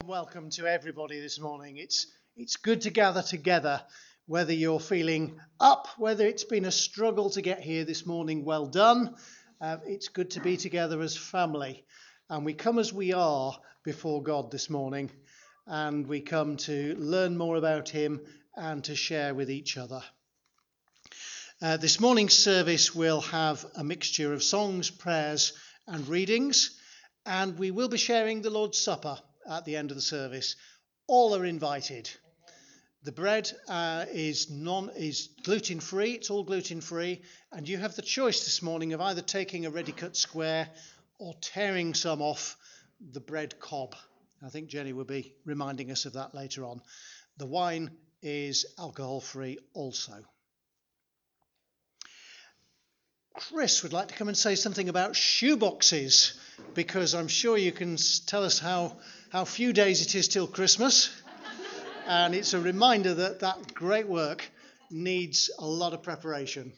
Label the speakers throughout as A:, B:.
A: welcome to everybody this morning. It's good to gather together, whether you're feeling up, whether it's been a struggle to get here this morning, well done. It's good to be together as family. And we come as we are before God this morning, and we come to learn more about him and to share with each other. This morning's service will have a mixture of songs, prayers and readings, and we will be sharing the Lord's Supper at the end of the service. All are invited. The bread is gluten-free. It's all gluten-free, and you have the choice this morning of either taking a ready-cut square or tearing some off the bread cob. I think Jenny will be reminding us of that later on. The wine is alcohol-free also. Chris would like to come and say something about shoeboxes, because I'm sure you can tell us how few days it is till Christmas. And it's a reminder that great work needs a lot of preparation.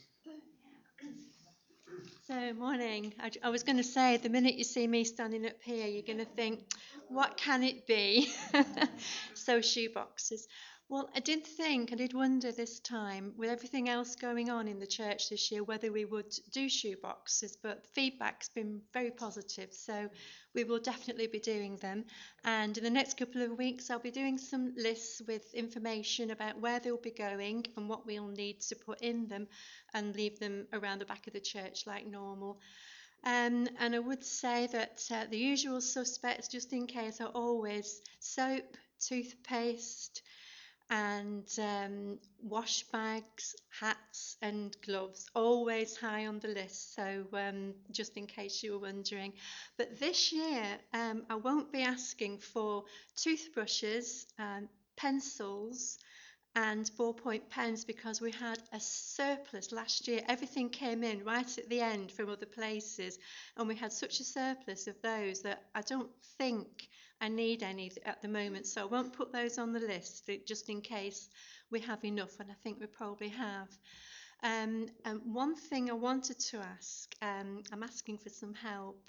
B: So, morning. I was going to say, the minute you see me standing up here, you're going to think, what can it be? So, shoeboxes. Well, I did wonder this time, with everything else going on in the church this year, whether we would do shoeboxes, but the feedback's been very positive, so we will definitely be doing them. And in the next couple of weeks, I'll be doing some lists with information about where they'll be going and what we'll need to put in them, and leave them around the back of the church like normal. And I would say that the usual suspects, just in case, are always soap, toothpaste, and wash bags, hats and gloves, always high on the list, so just in case you were wondering. But this year I won't be asking for toothbrushes, pencils and ballpoint pens, because we had a surplus last year. Everything came in right at the end from other places, and we had such a surplus of those that I don't think I need any at the moment, so I won't put those on the list just in case we have enough, and I think we probably have. And one thing I wanted to ask, I'm asking for some help.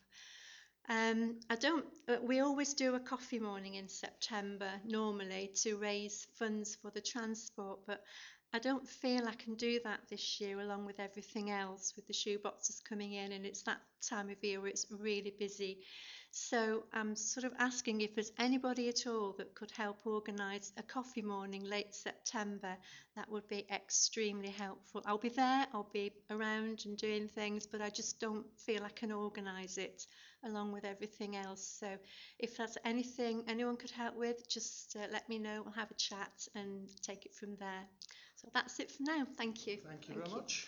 B: We always do a coffee morning in September normally to raise funds for the transport, but I don't feel I can do that this year, along with everything else, with the shoeboxes coming in, and it's that time of year where it's really busy. So I'm sort of asking if there's anybody at all that could help organise a coffee morning late September. That would be extremely helpful. I'll be there, I'll be around and doing things, but I just don't feel I can organise it along with everything else. So if that's anything anyone could help with, just let me know. We'll have a chat and take it from there. So that's it for now. Thank you.
A: Thank you very much.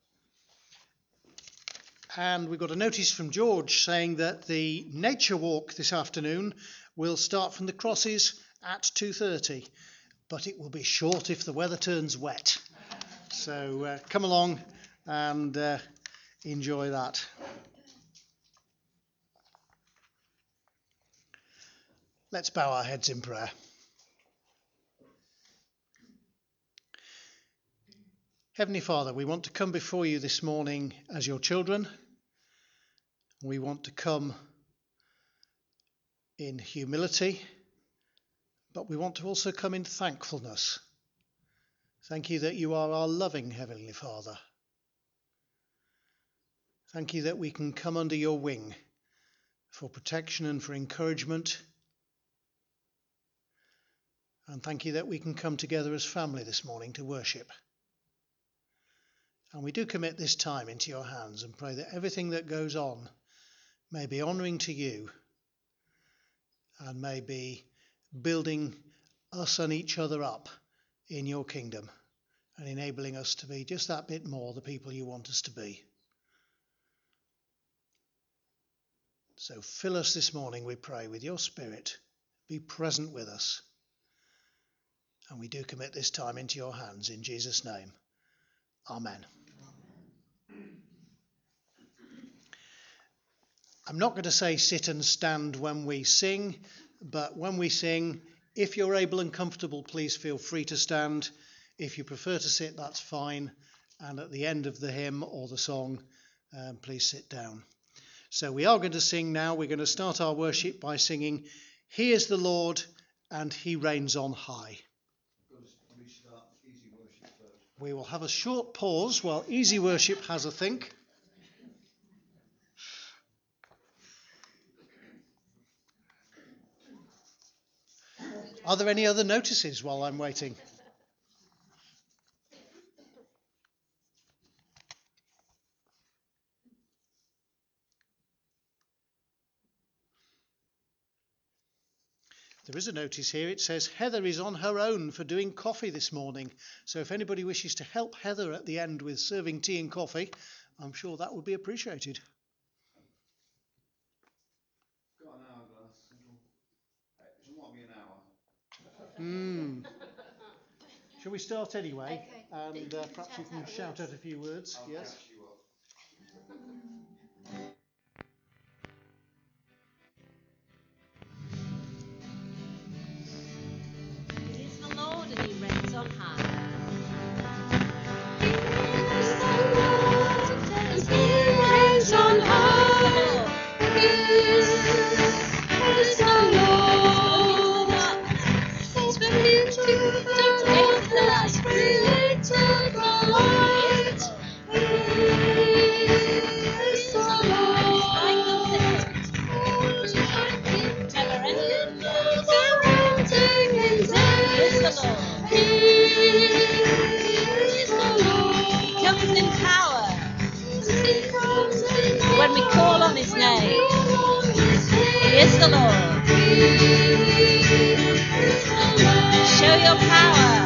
A: And we've got a notice from George saying that the nature walk this afternoon will start from the crosses at 2:30, but it will be short if the weather turns wet. So come along and enjoy that. Let's bow our heads in prayer. Heavenly Father, we want to come before you this morning as your children. We want to come in humility, but we want to also come in thankfulness. Thank you that you are our loving Heavenly Father. Thank you that we can come under your wing for protection and for encouragement. And thank you that we can come together as family this morning to worship. And we do commit this time into your hands and pray that everything that goes on may be honouring to you and may be building us and each other up in your kingdom and enabling us to be just that bit more the people you want us to be. So fill us this morning, we pray, with your Spirit. Be present with us. And we do commit this time into your hands in Jesus' name. Amen. I'm not going to say sit and stand when we sing, but when we sing, if you're able and comfortable, please feel free to stand. If you prefer to sit, that's fine. And at the end of the hymn or the song, please sit down. So we are going to sing now. We're going to start our worship by singing, He is the Lord, and he reigns on high. We will have a short pause while Easy Worship has a think. Are there any other notices while I'm waiting? There is a notice here. It says Heather is on her own for doing coffee this morning. So if anybody wishes to help Heather at the end with serving tea and coffee, I'm sure that would be appreciated.
C: Got an hourglass. It might be an hour.
A: Shall we start anyway?
B: Okay.
A: And perhaps you can shout out a few words.
C: I'll
A: Yes.
C: catch you up.
D: He is the Lord and he reigns on high. When we call on his name, he is the Lord. Show your power.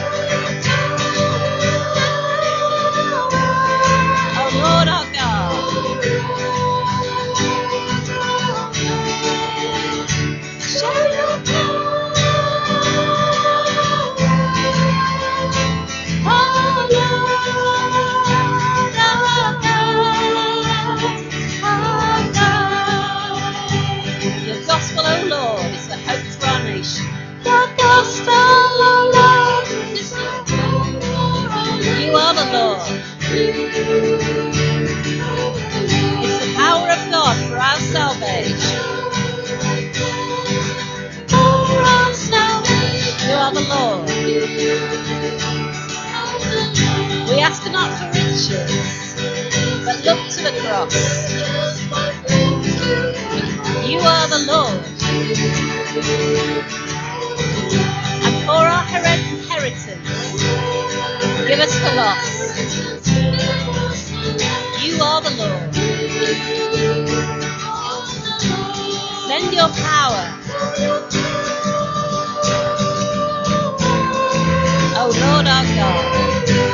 D: Oh Lord our God. Show your power. Oh Lord our God. Your gospel, oh Lord, is the hope for our nation. Your gospel, oh Lord, is the hope for our nation. You are the Lord. It's the power of God for our salvation. You are the Lord. We ask not for riches, but look to the cross. You are the Lord. And for our inheritance, give us the lost. You are the Lord. Send your power. Oh Lord our God.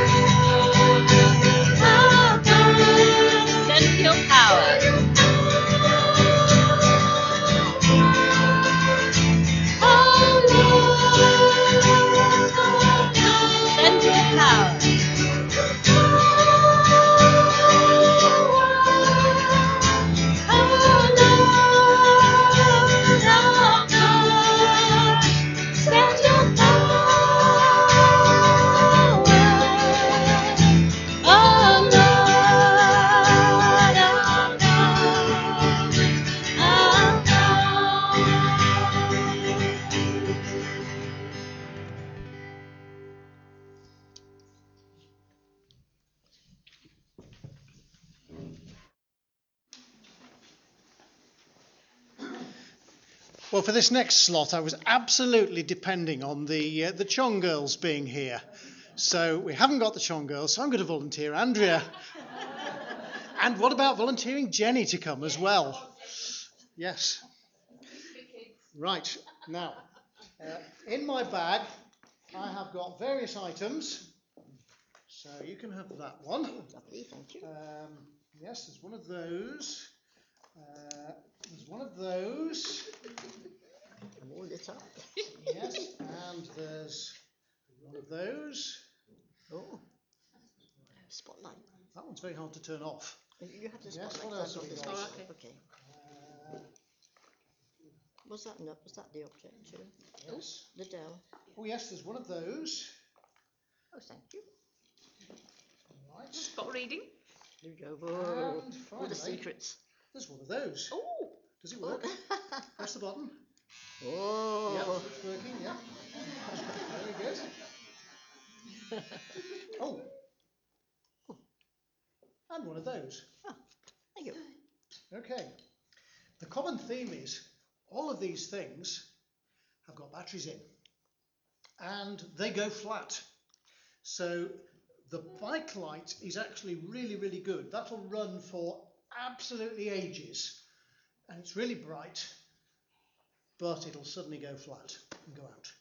D: Send your power. Send your power.
A: Well, for this next slot, I was absolutely depending on the Chong girls being here. So we haven't got the Chong girls, so I'm going to volunteer Andrea. And what about volunteering Jenny to come as well? Yes. Right. Now, in my bag, I have got various items. So you can have that one.
E: Lovely, thank you.
A: Yes, there's one of those. There's one of those.
E: I'm all lit up.
A: Yes, and there's one of those.
E: Oh, spotlight.
A: That one's very hard to turn off.
E: You have the
A: Yes,
E: spotlight.
A: what else
E: I've
A: have we
E: got
A: got?
E: this one. Okay. Was that the object too?
A: Yes.
E: The Dell.
A: Oh, yes, there's one of those.
E: Oh, thank you.
A: Right.
D: Spot reading.
E: There you go. Whoa.
A: And
E: All the
A: finally,
E: secrets.
A: there's one of those.
E: Oh.
A: Does it work? Press the button.
E: Oh.
A: Yep, it's working. find one of those.
E: Thank you.
A: Okay. The common theme is all of these things have got batteries in and they go flat. So the bike light is actually really, really good. That'll run for absolutely ages and it's really bright, but it'll suddenly go flat and go out.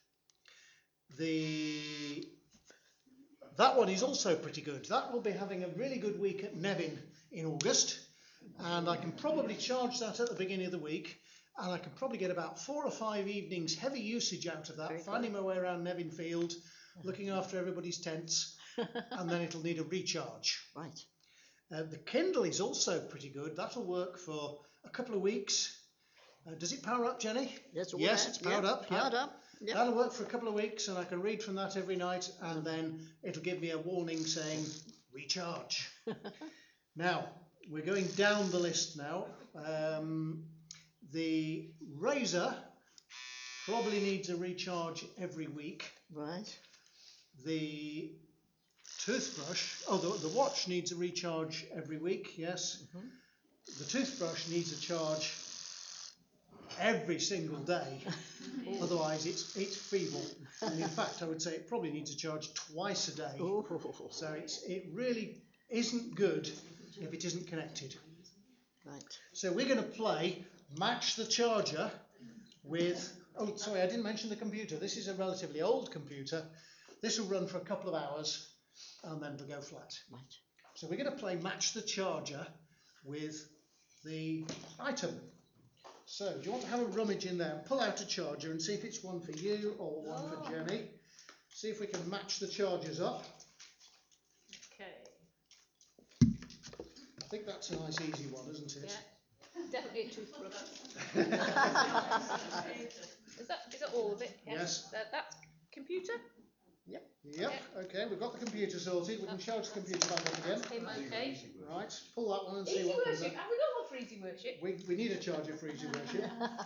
A: That one is also pretty good. That will be having a really good week at Nevin in August, and I can probably charge that at the beginning of the week, and I can probably get about 4 or 5 evenings heavy usage out of that,
E: Very
A: finding my way around Nevin Field, looking after everybody's tents, and then it'll need a recharge.
E: Right.
A: The Kindle is also pretty good. That'll work for a couple of weeks. Does it power up, Jenny?
E: That's all
A: Yes,
E: there.
A: it's powered
E: Yep,
A: up.
E: Powered
A: Yep.
E: up. Yep.
A: That'll work for a couple of weeks and I can read from that every night and then it'll give me a warning saying recharge. Now, we're going down the list now. The razor probably needs a recharge every week.
E: Right.
A: The toothbrush, the watch needs a recharge every week, yes.
E: Mhm.
A: The toothbrush needs a charge every single day, otherwise it's feeble. And in fact, I would say it probably needs a charge twice a day.
E: Oh.
A: So it really isn't good if it isn't connected.
E: Right.
A: So we're going to play Match the Charger with, oh sorry, I didn't mention the computer. This is a relatively old computer. This will run for a couple of hours and then it'll go flat.
E: Right.
A: So we're going to play Match the Charger with the item. So do you want to have a rummage in there and pull out a charger and see if it's one for you or one for Jenny? See if we can match the chargers up.
D: Okay.
A: I think that's a nice easy one, isn't it?
D: Yeah. Definitely a toothbrush. Is that all of it?
A: Yes.
D: That's computer.
A: Yep, okay, we've got the computer sorted. We can charge the computer back up again.
D: Okay.
A: Right, pull that one and see
D: Easy
A: what comes
D: worship.
A: up.
D: Have we got one for easy worship?
A: We need a charger for easy worship.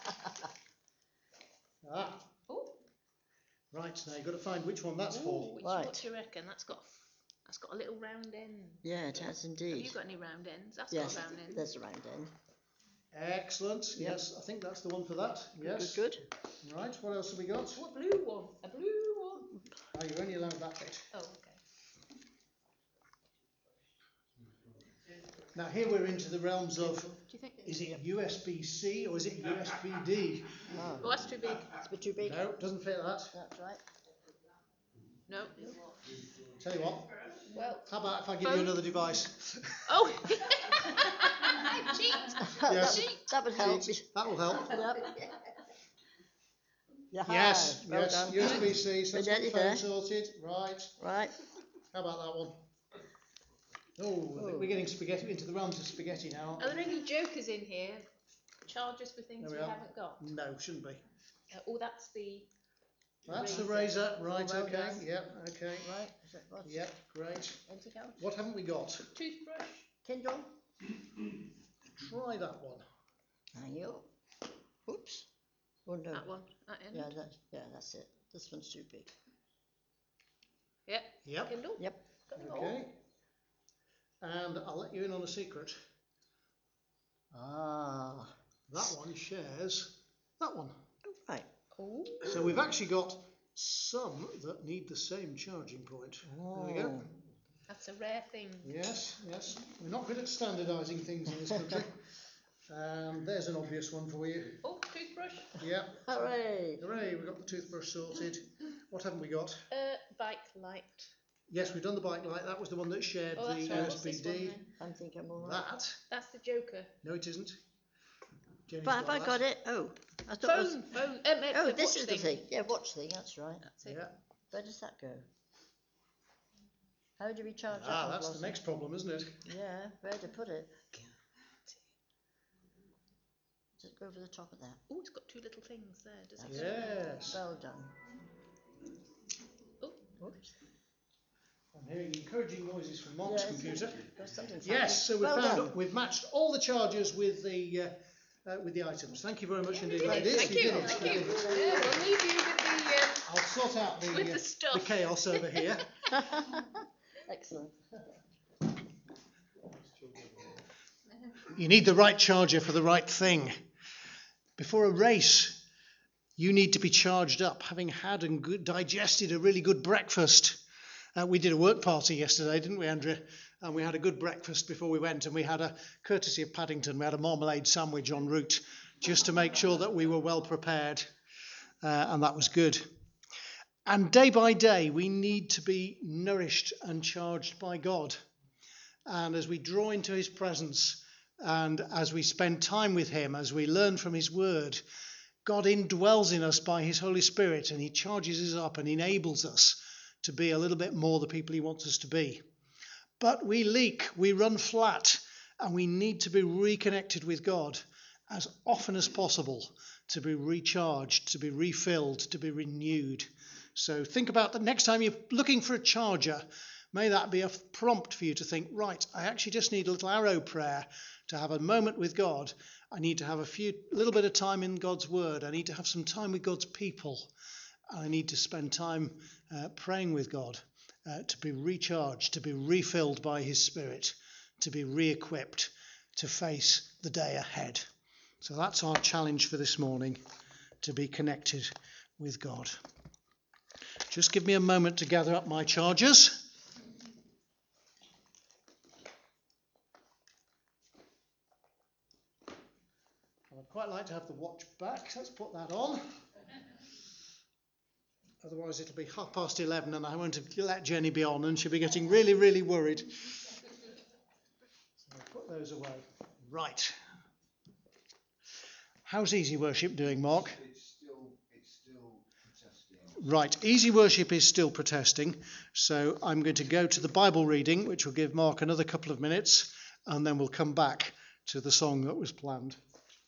D: Oh.
A: Right, now you've got to find which one that's
D: Ooh,
A: for.
D: which,
E: Right.
D: what do you reckon? That's got a little round end.
E: Yeah, it has
D: Have
E: indeed.
D: you got any round ends? That's
E: Yes,
D: got a round end.
E: there's a round end.
A: Excellent,
E: Yep.
A: yes, I think that's the one for that. Yes.
E: Good.
A: Right, what else have we got?
D: What blue one? A blue one?
A: Oh, you're only allowed that bit.
D: Oh, okay.
A: Now here we're into the realms of,
D: Do you think?
A: is it USB-C or is it USB-D?
E: Oh,
D: Oh, that's too big.
E: it's a bit too big.
A: No, doesn't fit that.
E: That's right.
D: No.
A: Tell you what,
D: Well.
A: how about if I give you
D: Phone?
A: another device?
D: Oh. Cheat.
A: Yes.
E: That would help.
A: That will help.
E: Yep. Yeah,
A: Yes,
E: well
A: yes,
E: done.
A: USB-C, so let's get the
E: Nearly
A: phone
E: there.
A: sorted. Right,
E: Right.
A: how about that one? Oh, I think we're getting spaghetti into the realms of spaghetti now.
D: Are there any jokers in here? Chargers for things
A: There
D: we
A: we are.
D: haven't got?
A: No, shouldn't be.
D: Oh, that's the.
A: That's the razor, right,
E: Well
A: okay,
E: done.
A: yep, okay,
E: Right. Is it what?
A: yep, great.
D: Anything else?
A: What haven't we got?
D: Toothbrush.
E: Kindle.
A: Try that one.
E: Hang you. Oops. Oh no.
D: That one. That end.
E: That's it. This one's too big.
D: Yep.
A: Yep,
D: Kindle.
E: Yep.
D: Got them all.
A: okay. And I'll let you in on a secret.
E: Ah.
A: That one shares that one.
E: Right.
D: Oh.
A: So we've actually got some that need the same charging point. There we go.
E: Oh.
D: That's a rare thing.
A: Yes, yes. We're not good at standardising things in this country. There's an obvious one for you.
D: Oh, toothbrush.
A: Yep.
E: Hooray.
A: Hooray, we've got the toothbrush sorted. What haven't we got?
D: Bike light.
A: Yes, we've done the bike light. That was the one that shared
D: Oh,
A: the
D: that's right. What's this one
A: USB-D.
D: then?
E: I'm thinking I'm all right.
A: That?
D: That's the joker.
A: No, it isn't. Jenny's
E: But have I
A: that.
E: got it? Oh. I thought it was.
D: Phone.
E: Oh,
D: the
E: this
D: watch
E: is the thing. Yeah, watch thing. That's right.
D: That's it.
A: Yeah.
E: Where does that go? How do we charge that?
A: Ah,
E: one,
A: that's the
E: Blossom?
A: next problem, isn't it?
E: Yeah, where to put it? Just go over the top of that.
D: Oh, it's got two little things there. Does it?
A: Yes.
E: Well done.
D: Oh.
E: Oops.
A: I'm hearing encouraging noises from Mark's
E: Yes.
A: computer.
E: Got something
A: Yes, so we've
E: well
A: found
E: done.
A: we've matched all the chargers with the items. Thank you very much indeed, ladies.
D: Thank
A: You
D: you.
A: did it.
D: Thank
A: You
D: you.
A: did it.
D: Yeah, we'll leave you with
A: I'll sort out
D: With the stuff.
A: the chaos over here.
E: Excellent.
A: You need the right charger for the right thing. Before a race, you need to be charged up, having had and digested a really good breakfast. We did a work party yesterday, didn't we, Andrea? And we had a good breakfast before we went, and we had courtesy of Paddington, we had a marmalade sandwich en route, just to make sure that we were well prepared, and that was good. And day by day, we need to be nourished and charged by God. And as we draw into his presence, and as we spend time with him, as we learn from his word, God indwells in us by his Holy Spirit, and he charges us up and enables us to be a little bit more the people he wants us to be. But we leak, we run flat, and we need to be reconnected with God as often as possible to be recharged, to be refilled, to be renewed. So think about the next time you're looking for a charger, may that be a prompt for you to think, right, I actually just need a little arrow prayer to have a moment with God. I need to have a little bit of time in God's word. I need to have some time with God's people. I need to spend time praying with God to be recharged, to be refilled by his Spirit, to be re-equipped to face the day ahead. So that's our challenge for this morning, to be connected with God. Just give me a moment to gather up my chargers. I'd quite like to have the watch back. Let's put that on. Otherwise it'll be 11:30 and I won't let Jenny be on and she'll be getting really, really worried. So I'll put those away. Right. How's Easy Worship doing, Mark?
C: It's still protesting.
A: Right, Easy Worship is still protesting. So I'm going to go to the Bible reading, which will give Mark another couple of minutes, and then we'll come back to the song that was planned.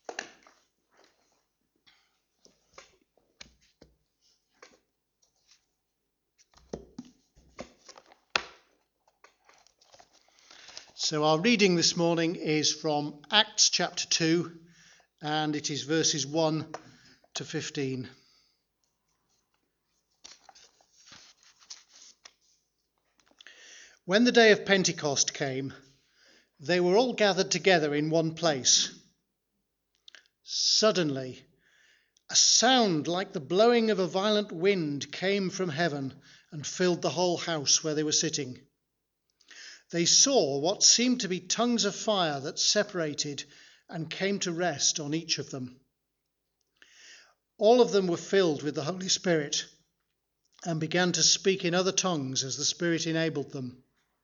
A: So our reading this morning is from Acts chapter 2, and it is verses 1 to 15. When the day of Pentecost came, they were all gathered together in one place. Suddenly, a sound like the blowing of a violent wind came from heaven and filled the whole house where they were sitting. They saw what seemed to be tongues of fire that separated and came to rest on each of them. All of them were filled with the Holy Spirit and began to speak in other tongues as the Spirit enabled them.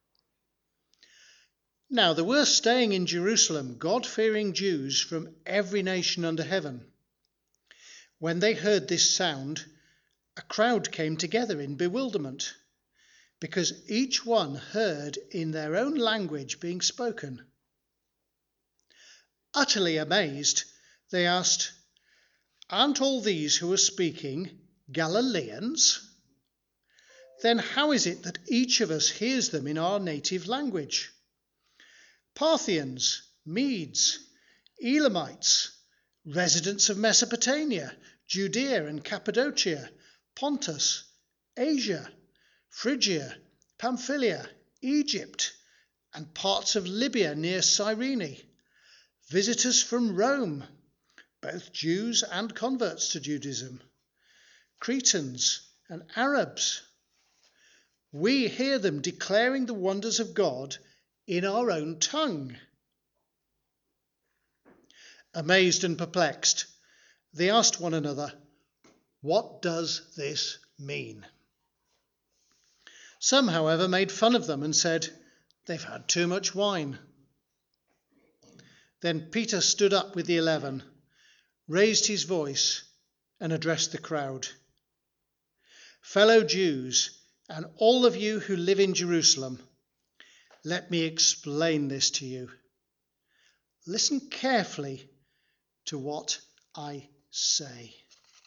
A: Now there were staying in Jerusalem God-fearing Jews from every nation under heaven. When they heard this sound, a crowd came together in bewilderment, because each one heard in their own language being spoken. Utterly amazed, they asked, "Aren't all these who are speaking Galileans? Then how is it that each of us hears them in our native language? Parthians, Medes, Elamites, residents of Mesopotamia, Judea and Cappadocia, Pontus, Asia, Phrygia, Pamphylia, Egypt, and parts of Libya near Cyrene, visitors from Rome, both Jews and converts to Judaism, Cretans and Arabs. We hear them declaring the wonders of God in our own tongue." Amazed and perplexed, they asked one another, "What does this mean?" Some, however, made fun of them and said, "They've had too much wine." Then Peter stood up with the 11, raised his voice, and addressed the crowd. "Fellow Jews, and all of you who live in Jerusalem, let me explain this to you. Listen carefully to what I say.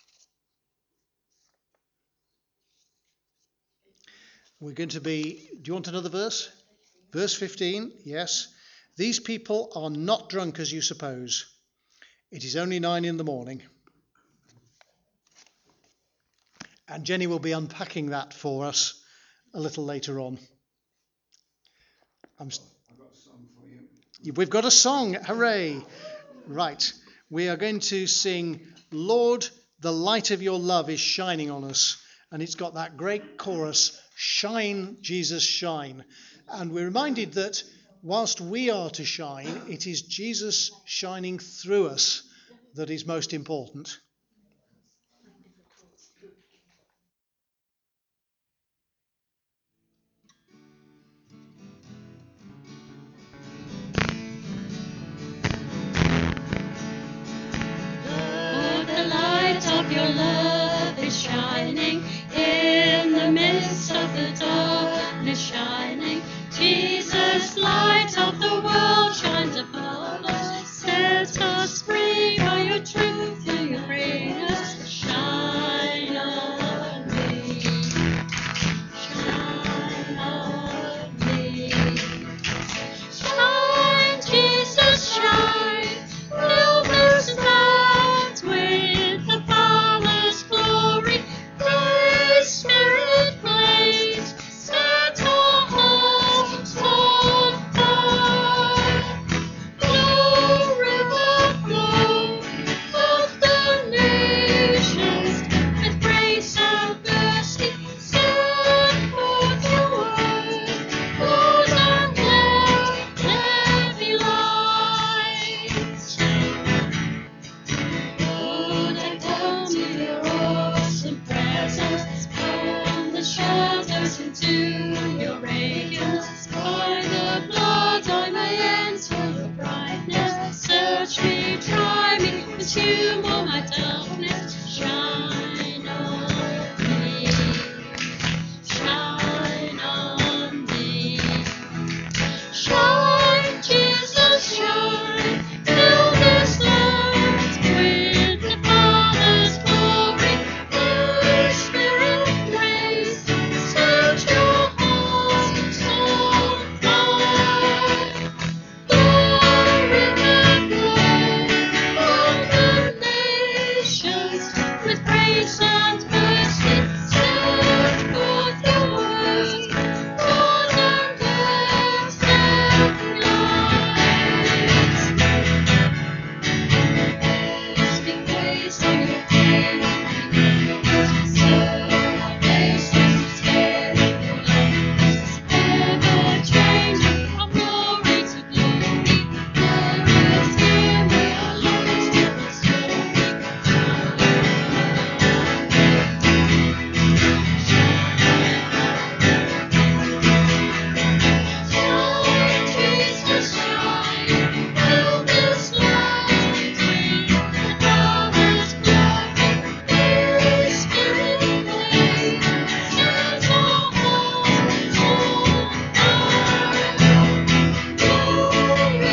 A: We're going to be, do you want another verse? Verse 15, yes. "These people are not drunk as you suppose. It is only 9 a.m. And Jenny will be unpacking that for us a little later on.
C: I've got some for you.
A: We've got a song. Hooray. Right. We are going to sing, Lord, the light of your love is shining on us. And it's got that great chorus, shine, Jesus, shine. And we're reminded that whilst we are to shine, it is Jesus shining through us that is most important.
F: Lord, the light of your love is shining in the midst of the darkness shining. Jesus, light of the world, shines above us. Set us free by your truth, you bring us. Shine on me. Shine on me. Shine, Jesus, shine. Fill this land with the Father's glory. Praise, Spirit, praise. Set our hearts on fire. Flow, river, flow of the nations with grace and mercy. Send forth your word, Lord, and let there be light. Lord, I come to your awesome presence, from the shadows into your radiance. By the blood I may enter your brightness. Search me, try me, consume all my darkness. Shine on me, shine on me. Shine, Jesus, shine. Fill this land with the Father's glory. Holy Spirit, praise. Set your hearts on fire. Glory, of the nations with grace and mercy. Set forth your word, Lord, and let there be light. Speak praise to your King, serve our nations, scared of your light. Ever changing from glory to glory, there is in me a light to the story. Shine, Jesus, shine. Fill this land between the Father's glory. Holy Spirit, praise. Set our hearts on fire. Glory,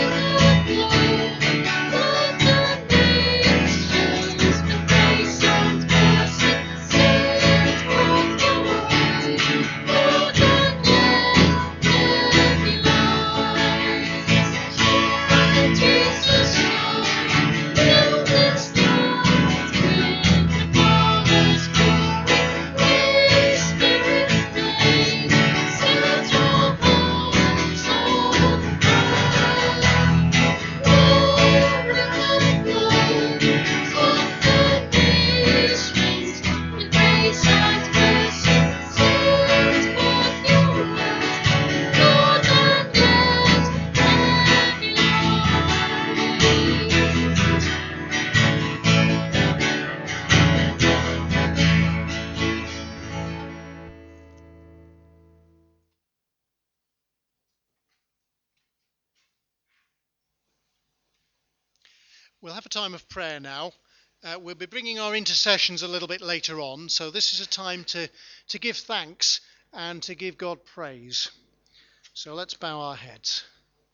F: of the nations with grace and mercy. Set forth your word, Lord, and let there be light. Shine, Jesus, shine. Fill this land with the Father's glory. Holy Spirit, praise. Set our hearts on fire. Glory, of the nations with grace and mercy. Set forth your word, Lord, and let there be
A: We'll have a time of prayer now. We'll be bringing our intercessions a little bit later on, so this is a time to give thanks and to give God praise. So let's bow our heads.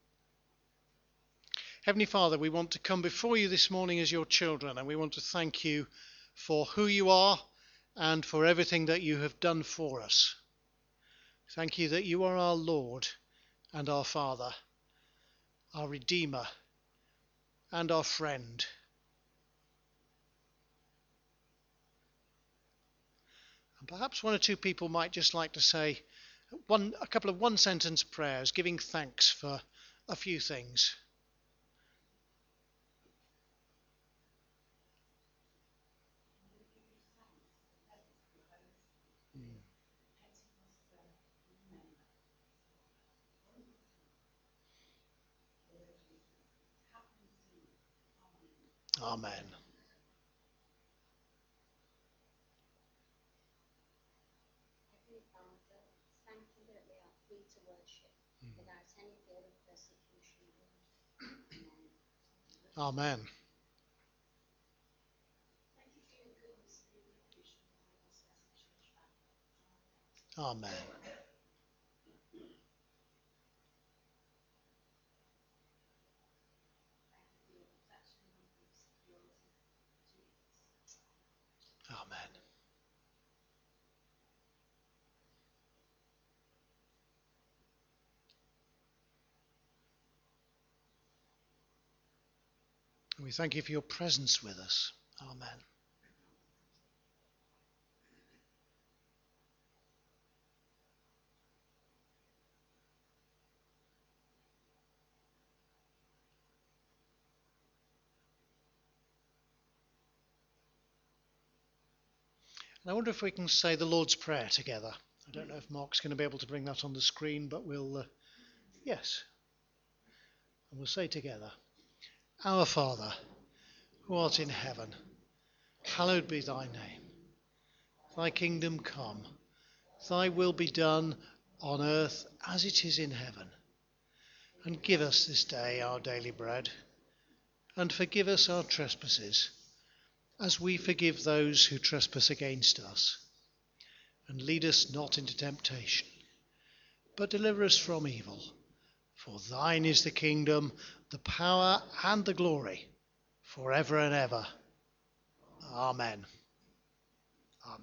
A: Heavenly Father, we want to come before you this morning as your children, and we want to thank you for who you are and for everything that you have done for us. Thank you that you are our Lord and our Father, our Redeemer and our friend. And perhaps one or two people might just like to say a couple of one-sentence prayers, giving thanks for a few things. Amen.
F: Heavenly Father, thank you that we are free to worship without any fear of persecution. Amen.
A: Amen.
F: Thank you for your goodness and your provision for us as a church family.
A: Amen.
F: Thank you for your protection and your security. Jesus.
A: Amen. We thank you for your presence with us. Amen. And I wonder if we can say the Lord's Prayer together. I don't know if Mark's going to be able to bring that on the screen, but we'll, yes. And we'll say together, Our Father, who art in heaven, hallowed be thy name. Thy kingdom come, thy will be done on earth as it is in heaven. And give us this day our daily bread, and forgive us our trespasses, as we forgive those who trespass against us. And lead us not into temptation, but deliver us from evil. For thine is the kingdom, the power, and the glory, forever and ever. Amen. Amen.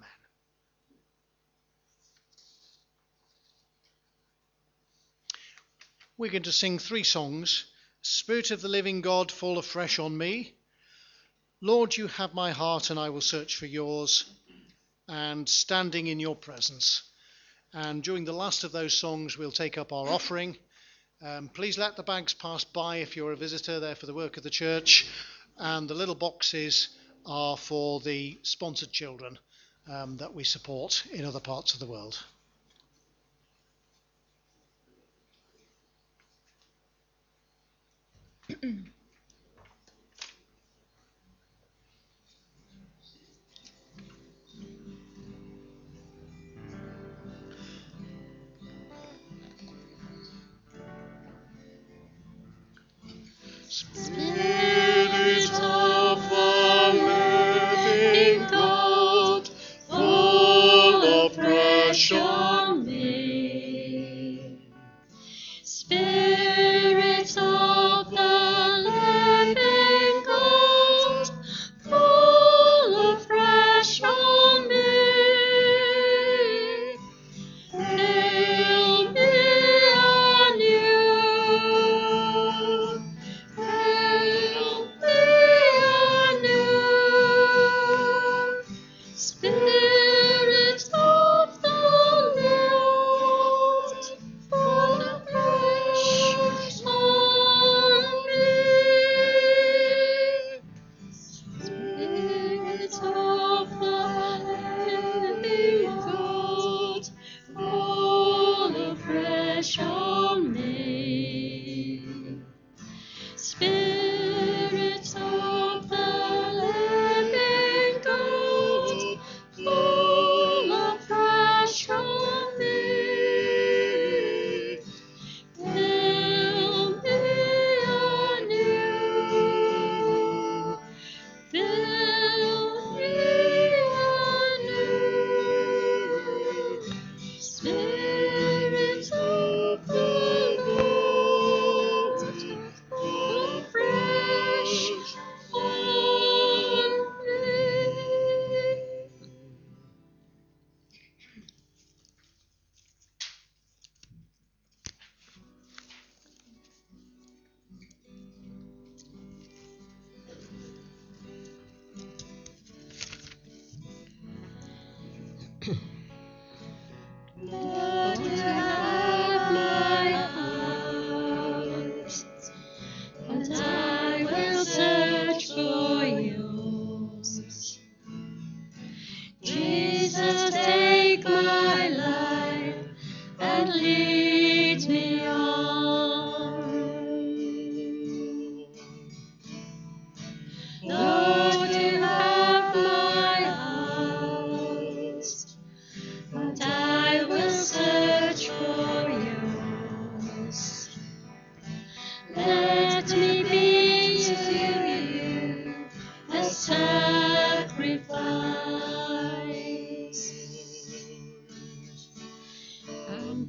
A: We're going to sing 3 songs. Spirit of the living God, fall afresh on me. Lord, you have my heart and I will search for yours. And standing in your presence. And during the last of those songs, we'll take up our offering. Please let the bags pass by if you're a visitor there for the work of the church. And the little boxes are for the sponsored children that we support in other parts of the world.
F: Spirit of the living God, fall afresh on me. Spirit of the living God, fall afresh on me. Fill me anew. Fill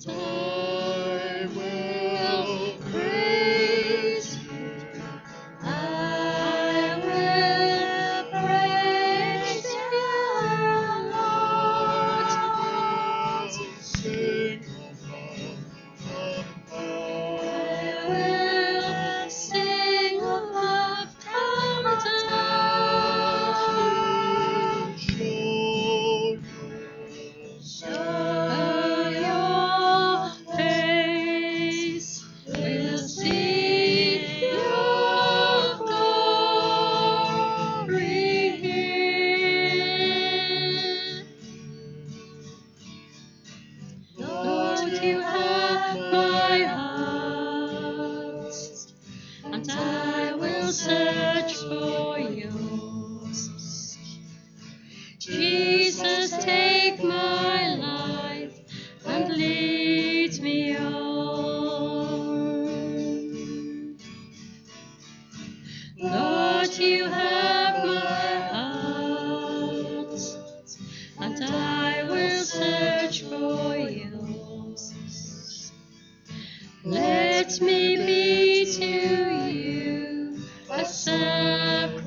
F: I will praise you. I will praise you, Lord. Sing I will sing of love come down. Show your face. We'll see your glory here. Lord, you have my heart, and I will search for yours. Jesus, take my life and lead me on. Lord, you have my heart, and I will search for yours. Let me be to you a sacrifice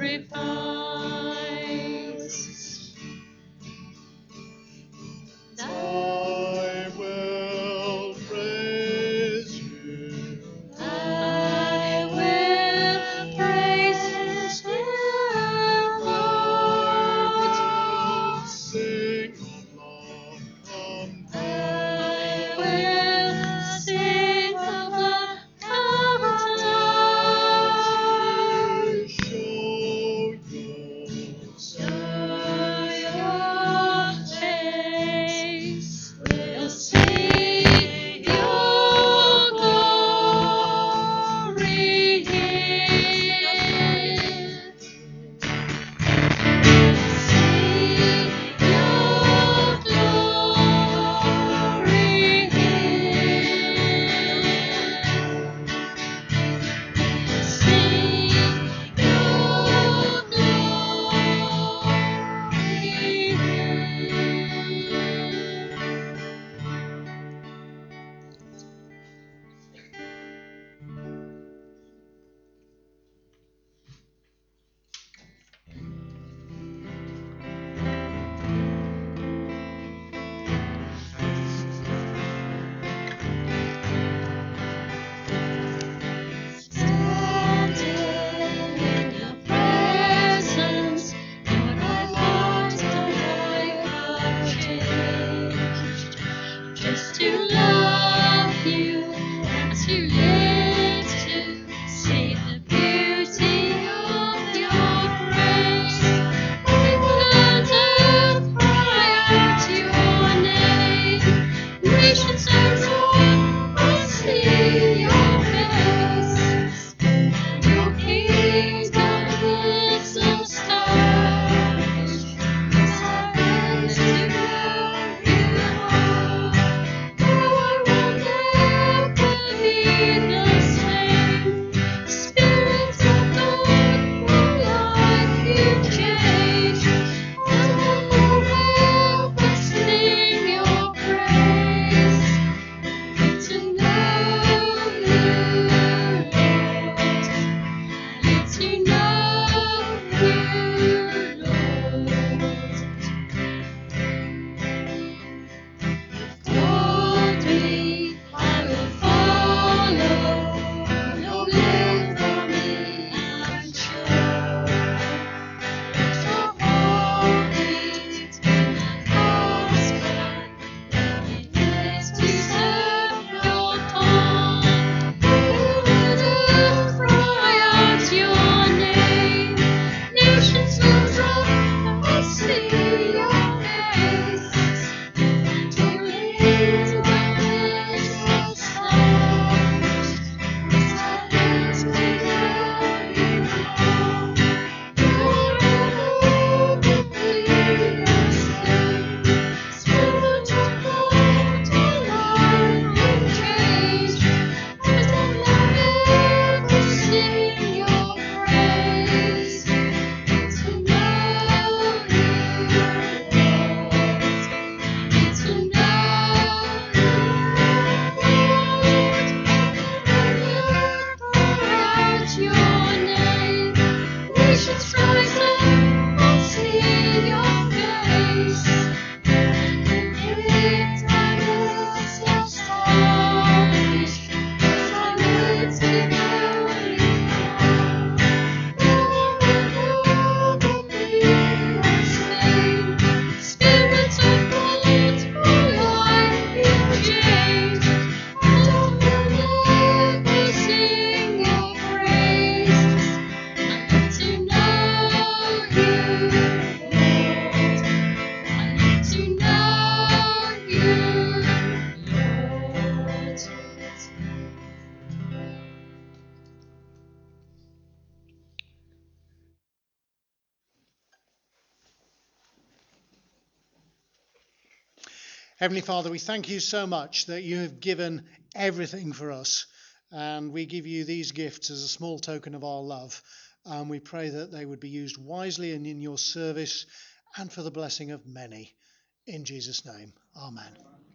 A: Heavenly Father, we thank you so much that you have given everything for us, and we give you these gifts as a small token of our love. And we pray that they would be used wisely and in your service and for the blessing of many. In Jesus' name, amen.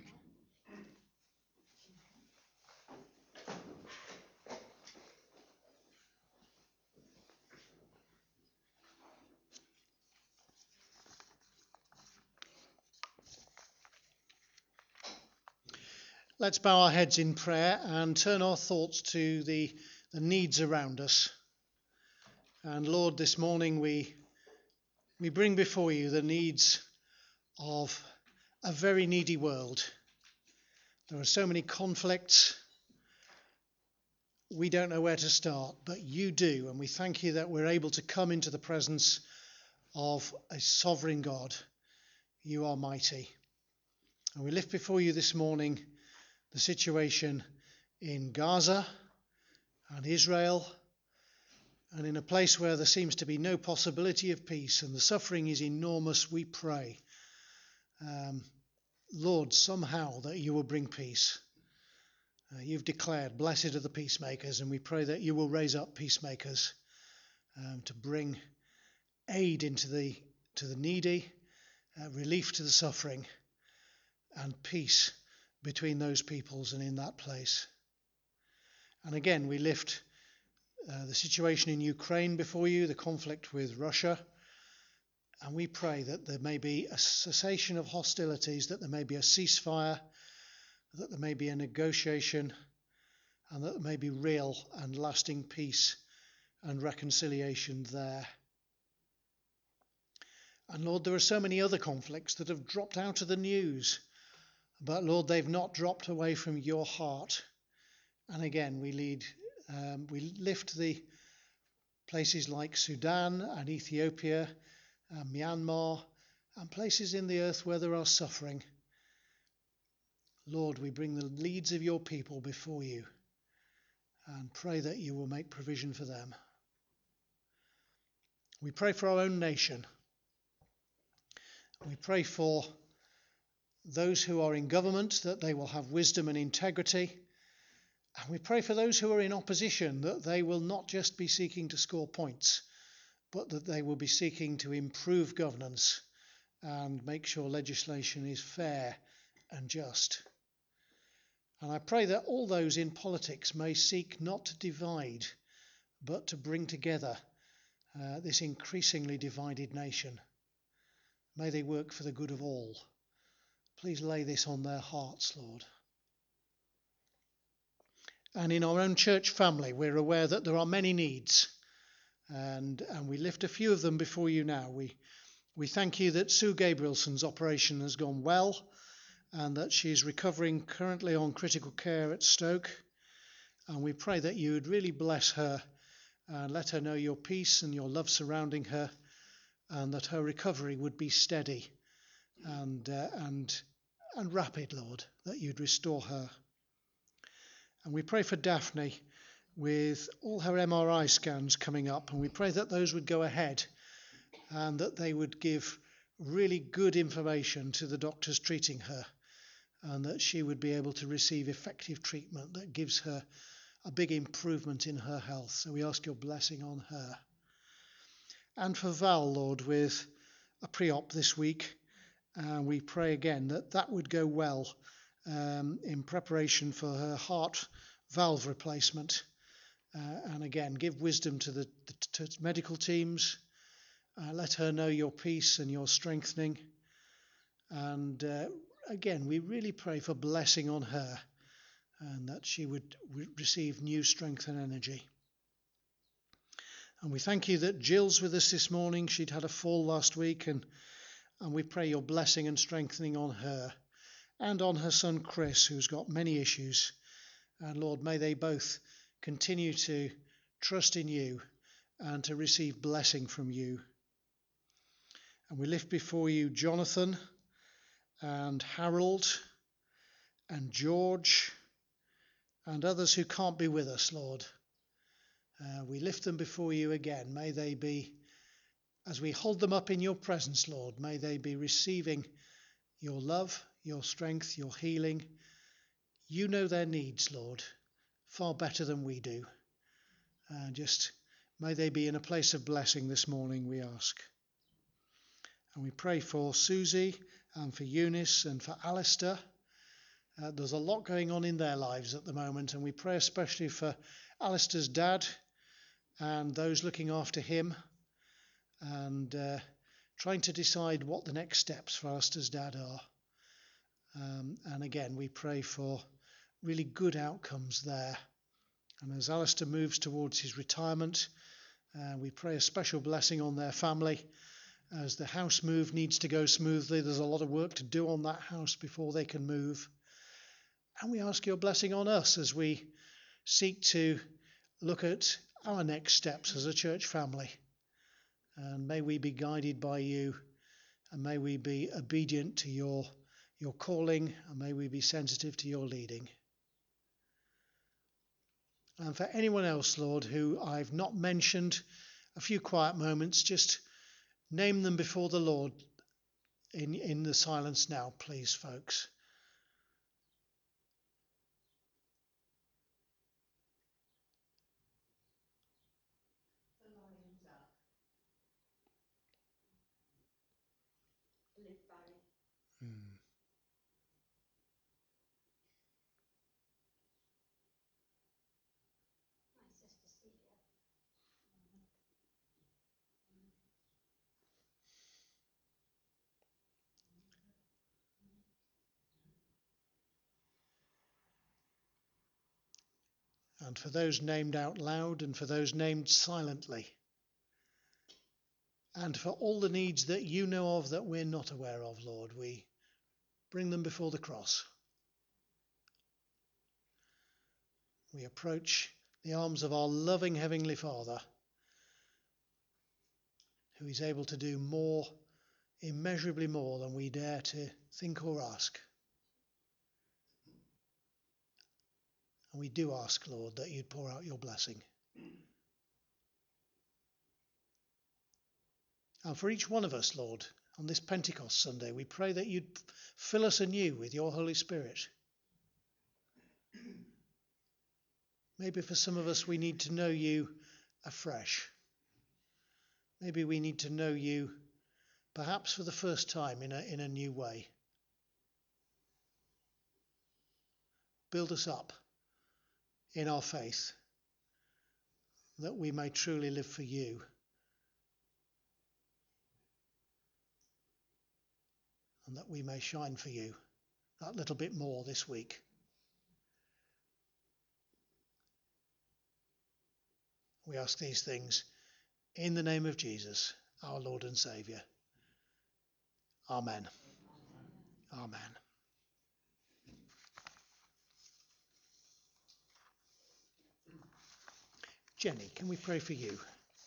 A: Let's bow our heads in prayer and turn our thoughts to the needs around us. And Lord, this morning we bring before you the needs of a very needy world. There are so many conflicts. We don't know where to start, but you do. And we thank you that we're able to come into the presence of a sovereign God. You are mighty. And we lift before you this morning the situation in Gaza and Israel, and in a place where there seems to be no possibility of peace and the suffering is enormous. We pray, Lord, somehow that you will bring peace. You've declared, blessed are the peacemakers, and we pray that you will raise up peacemakers to bring aid to the needy, relief to the suffering, and peace between those peoples and in that place. And again, we lift the situation in Ukraine before you, the conflict with Russia, and we pray that there may be a cessation of hostilities, that there may be a ceasefire, that there may be a negotiation, and that there may be real and lasting peace and reconciliation there. And Lord, there are so many other conflicts that have dropped out of the news, but Lord, they've not dropped away from your heart. And again, we lift the places like Sudan and Ethiopia, and Myanmar, and places in the earth where there are suffering. Lord, we bring the needs of your people before you and pray that you will make provision for them. We pray for our own nation. We pray for those who are in government, that they will have wisdom and integrity. And we pray for those who are in opposition, that they will not just be seeking to score points, but that they will be seeking to improve governance and make sure legislation is fair and just. And I pray that all those in politics may seek not to divide, but to bring together this increasingly divided nation. May they work for the good of all. Please lay this on their hearts, Lord. And in our own church family, we're aware that there are many needs, and we lift a few of them before you now. We thank you that Sue Gabrielson's operation has gone well, and that she's recovering currently on critical care at Stoke. And we pray that you would really bless her and let her know your peace and your love surrounding her, and that her recovery would be steady and rapid, Lord, that you'd restore her. And we pray for Daphne with all her MRI scans coming up, and we pray that those would go ahead and that they would give really good information to the doctors treating her, and that she would be able to receive effective treatment that gives her a big improvement in her health. So we ask your blessing on her. And for Val, Lord, with a pre-op this week, we pray again that that would go well in preparation for her heart valve replacement. And again, give wisdom to the medical teams. Let her know your peace and your strengthening. And again, we really pray for blessing on her, and that she would receive new strength and energy. And we thank you that Jill's with us this morning. She'd had a fall last week, and we pray your blessing and strengthening on her and on her son Chris, who's got many issues. And Lord, may they both continue to trust in you and to receive blessing from you. And we lift before you Jonathan and Harold and George and others who can't be with us, Lord. We lift them before you again. May they be, as we hold them up in your presence, Lord, may they be receiving your love, your strength, your healing. You know their needs, Lord, far better than we do. And just may they be in a place of blessing this morning, we ask. And we pray for Susie and for Eunice and for Alistair. There's a lot going on in their lives at the moment, and we pray especially for Alistair's dad and those looking after him, and trying to decide what the next steps for Alistair's dad are. And again, we pray for really good outcomes there. And as Alistair moves towards his retirement, we pray a special blessing on their family. As the house move needs to go smoothly, there's a lot of work to do on that house before they can move. And we ask your blessing on us as we seek to look at our next steps as a church family. And may we be guided by you, and may we be obedient to your calling, and may we be sensitive to your leading. And for anyone else, Lord, who I've not mentioned, a few quiet moments, just name them before the Lord in the silence now, please, folks. And for those named out loud and for those named silently. And for all the needs that you know of that we're not aware of, Lord, we bring them before the cross. We approach the arms of our loving Heavenly Father, who is able to do more, immeasurably more than we dare to think or ask. And we do ask, Lord, that you'd pour out your blessing. And for each one of us, Lord, on this Pentecost Sunday, we pray that you'd fill us anew with your Holy Spirit. Maybe for some of us, we need to know you afresh. Maybe we need to know you perhaps for the first time in a new way. Build us up in our faith, that we may truly live for you. And that we may shine for you that little bit more this week. We ask these things in the name of Jesus, our Lord and Saviour. Amen. Amen. Jenny, can we pray for you?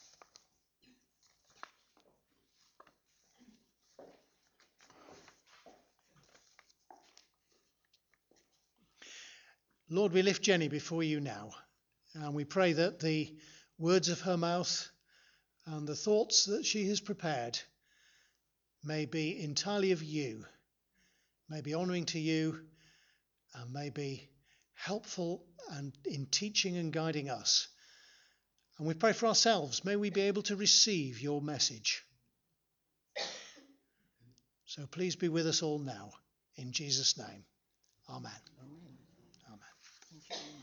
A: Lord, we lift Jenny before you now, and we pray that the words of her mouth and the thoughts that she has prepared may be entirely of you, may be honouring to you, and may be helpful and in teaching and guiding us. And we pray for ourselves, may we be able to receive your message. So please be with us all now, in Jesus' name. Amen. Amen.
E: Thank you very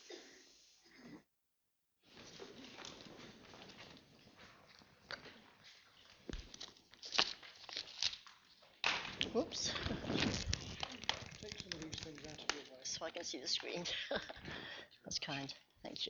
E: much. Whoops.
A: Take some of these things out of your way.
E: So I can see the screen. That's kind. Thank you.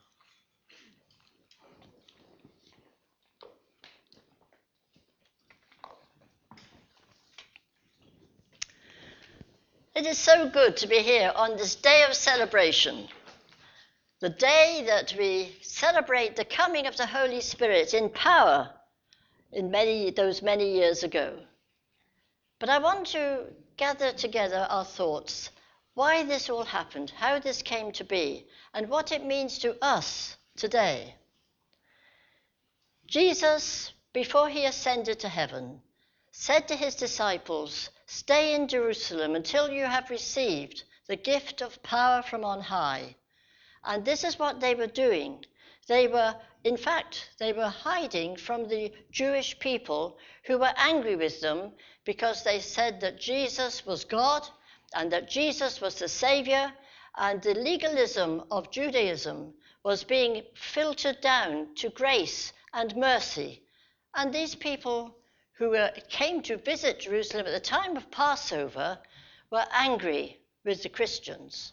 E: It is so good to be here on this day of celebration, the day that we celebrate the coming of the Holy Spirit in power in those many years ago. But I want to gather together our thoughts, why this all happened, how this came to be, and what it means to us today. Jesus, before he ascended to heaven, said to his disciples, "Stay in Jerusalem until you have received the gift of power from on high." And this is what they were doing. They were hiding from the Jewish people who were angry with them because they said that Jesus was God and that Jesus was the Savior, and the legalism of Judaism was being filtered down to grace and mercy. And these people who came to visit Jerusalem at the time of Passover were angry with the Christians.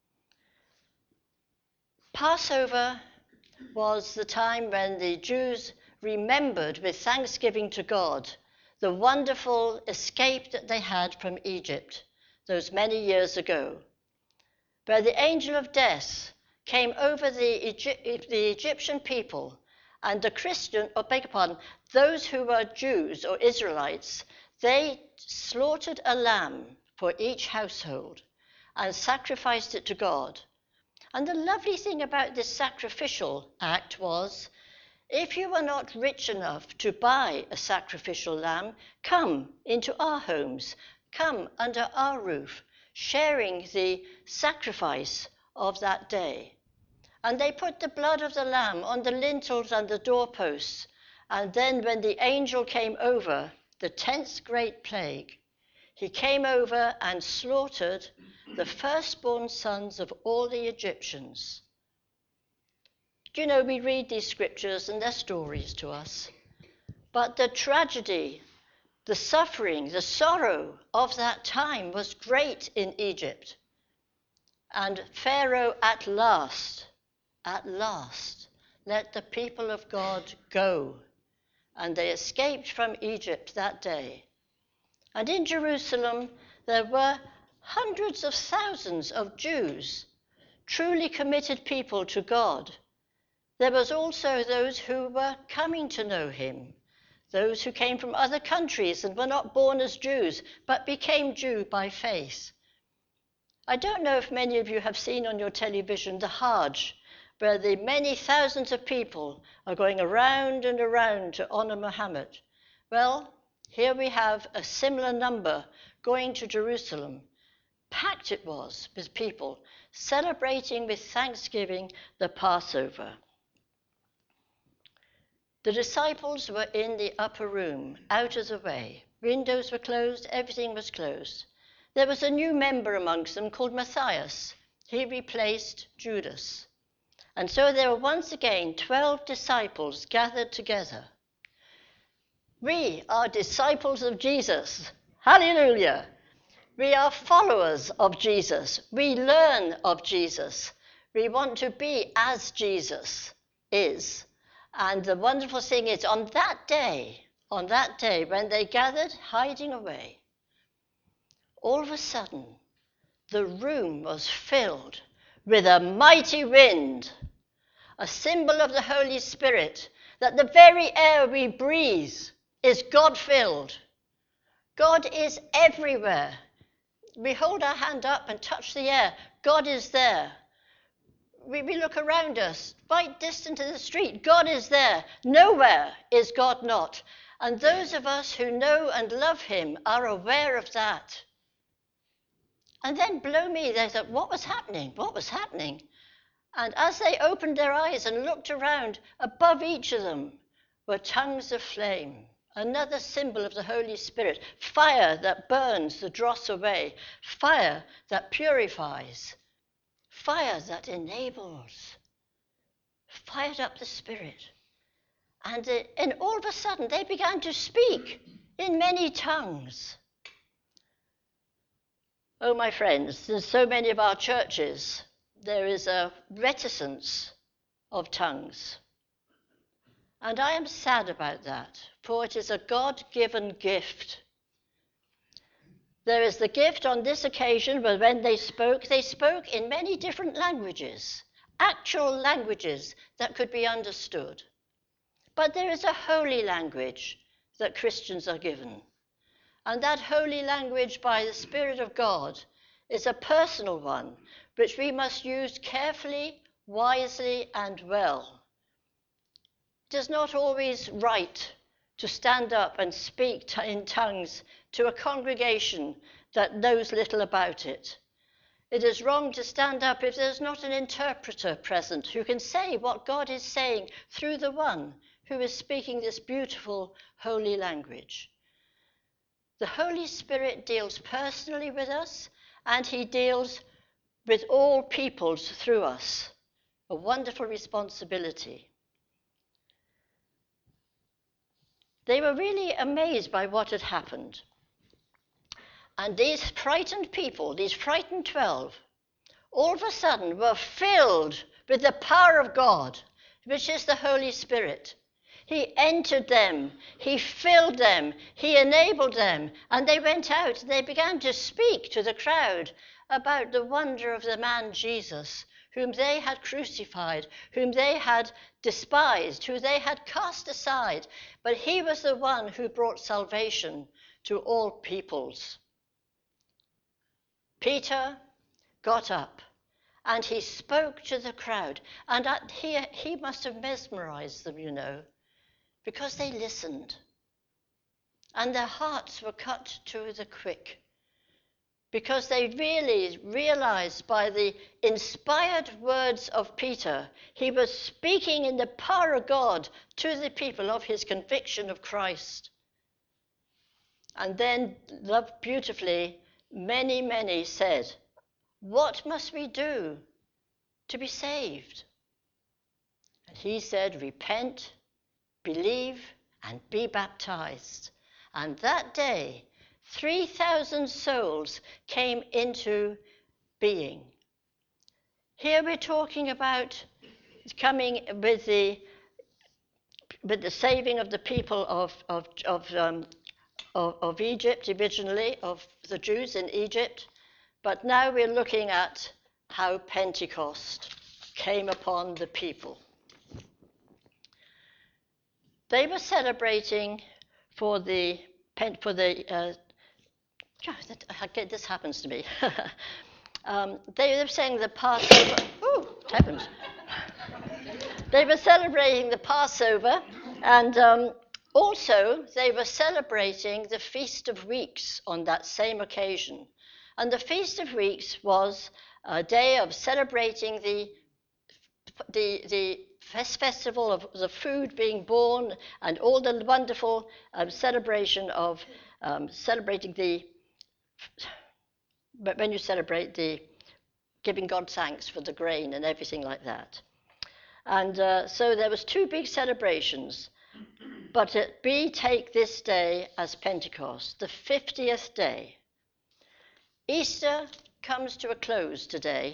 E: Passover was the time when the Jews remembered with thanksgiving to God the wonderful escape that they had from Egypt those many years ago, where the angel of death came over the Egyptian people, and those who were Jews or Israelites, they slaughtered a lamb for each household and sacrificed it to God. And the lovely thing about this sacrificial act was, if you were not rich enough to buy a sacrificial lamb, come into our homes, come under our roof, sharing the sacrifice of that day. And they put the blood of the lamb on the lintels and the doorposts. And then when the angel came over, the 10th great plague, he came over and slaughtered the firstborn sons of all the Egyptians. Do you know, we read these scriptures and they're stories to us. But the tragedy, the suffering, the sorrow of that time was great in Egypt. And Pharaoh at last, let the people of God go. And they escaped from Egypt that day. And in Jerusalem, there were hundreds of thousands of Jews, truly committed people to God. There was also those who were coming to know him, those who came from other countries and were not born as Jews, but became Jew by faith. I don't know if many of you have seen on your television the Hajj, where the many thousands of people are going around and around to honor Muhammad. Well, here we have a similar number going to Jerusalem. Packed it was with people celebrating with thanksgiving the Passover. The disciples were in the upper room, out of the way. Windows were closed, everything was closed. There was a new member amongst them called Matthias. He replaced Judas. And so there were once again 12 disciples gathered together. We are disciples of Jesus. Hallelujah. We are followers of Jesus. We learn of Jesus. We want to be as Jesus is. And the wonderful thing is, on that day, when they gathered hiding away, all of a sudden, the room was filled with a mighty wind, a symbol of the Holy Spirit, that the very air we breathe is God-filled. God is everywhere. We hold our hand up and touch the air. God is there. We look around us, quite distant in the street. God is there. Nowhere is God not. And those of us who know and love him are aware of that. And then, blow me, they thought, what was happening? What was happening? And as they opened their eyes and looked around, above each of them were tongues of flame, another symbol of the Holy Spirit, fire that burns the dross away, fire that purifies, fire that enables, fired up the Spirit. And all of a sudden, they began to speak in many tongues. Oh, my friends, in so many of our churches, there is a reticence of tongues. And I am sad about that, for it is a God-given gift. There is the gift on this occasion where when they spoke in many different languages, actual languages that could be understood. But there is a holy language that Christians are given. And that holy language by the Spirit of God is a personal one, which we must use carefully, wisely, and well. It is not always right to stand up and speak in tongues to a congregation that knows little about it. It is wrong to stand up if there's not an interpreter present who can say what God is saying through the one who is speaking this beautiful, holy language. The Holy Spirit deals personally with us, and he deals with all peoples through us. A wonderful responsibility. They were really amazed by what had happened. And these frightened people, these frightened 12, all of a sudden were filled with the power of God, which is the Holy Spirit. He entered them, he filled them, he enabled them, and they went out and they began to speak to the crowd about the wonder of the man Jesus, whom they had crucified, whom they had despised, who they had cast aside. But he was the one who brought salvation to all peoples. Peter got up and he spoke to the crowd. And he must have mesmerized them, you know, because they listened. And their hearts were cut to the quick, because they really realized by the inspired words of Peter, he was speaking in the power of God to the people of his conviction of Christ. And then, loved beautifully, many said, "What must we do to be saved?" And he said, "Repent, believe, and be baptized." And that day, 3,000 souls came into being. Here we're talking about coming with the saving of the people of Egypt originally, of the Jews in Egypt. But now we're looking at how Pentecost came upon the people. They were celebrating this happens to me. They were saying the Passover. Oh, heavens. They were celebrating the Passover, and also they were celebrating the Feast of Weeks on that same occasion. And the Feast of Weeks was a day of celebrating the festival of the food being born, and all the wonderful celebration of celebrating but when you celebrate the giving God thanks for the grain and everything like that. And so there was two big celebrations. But take this day as Pentecost, the 50th day. Easter comes to a close today.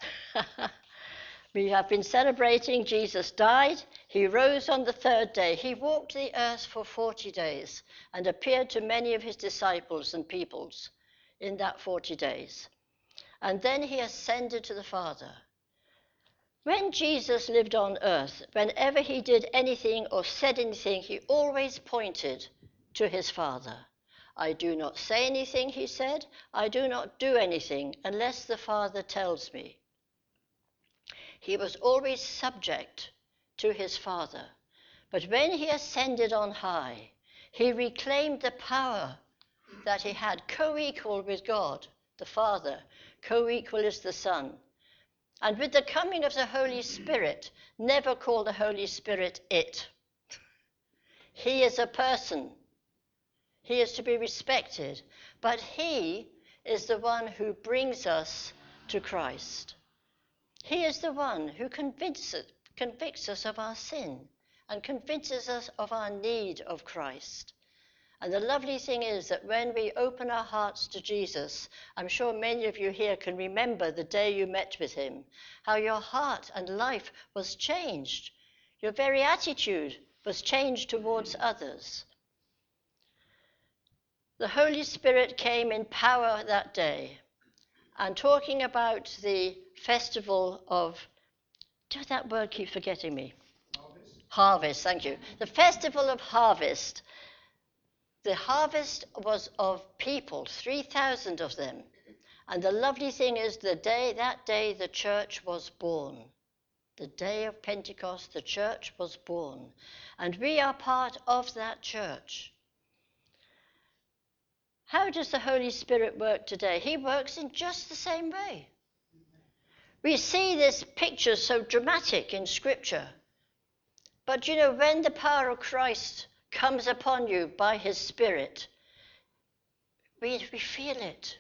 E: We have been celebrating Jesus died. He rose on the third day. He walked the earth for 40 days and appeared to many of his disciples and peoples in that 40 days. And then he ascended to the Father. When Jesus lived on earth, whenever he did anything or said anything, he always pointed to his Father. "I do not say anything," he said. "I do not do anything unless the Father tells me." He was always subject to his Father. But when he ascended on high, he reclaimed the power that he had, co-equal with God, the Father, co-equal is the Son. And with the coming of the Holy Spirit, never call the Holy Spirit it. He is a person. He is to be respected. But he is the one who brings us to Christ. He is the one who convicts us of our sin and convinces us of our need of Christ. And the lovely thing is that when we open our hearts to Jesus, I'm sure many of you here can remember the day you met with him, how your heart and life was changed. Your very attitude was changed towards others. The Holy Spirit came in power that day. And talking about the festival of, that word keeps forgetting me. Harvest, thank you. The festival of harvest. The harvest was of people, 3,000 of them. And the lovely thing is that day the church was born. The day of Pentecost, the church was born, and we are part of that church. How does the Holy Spirit work today? He works in just the same way. We see this picture so dramatic in Scripture. But you know, when the power of Christ comes upon you by his Spirit, we feel it.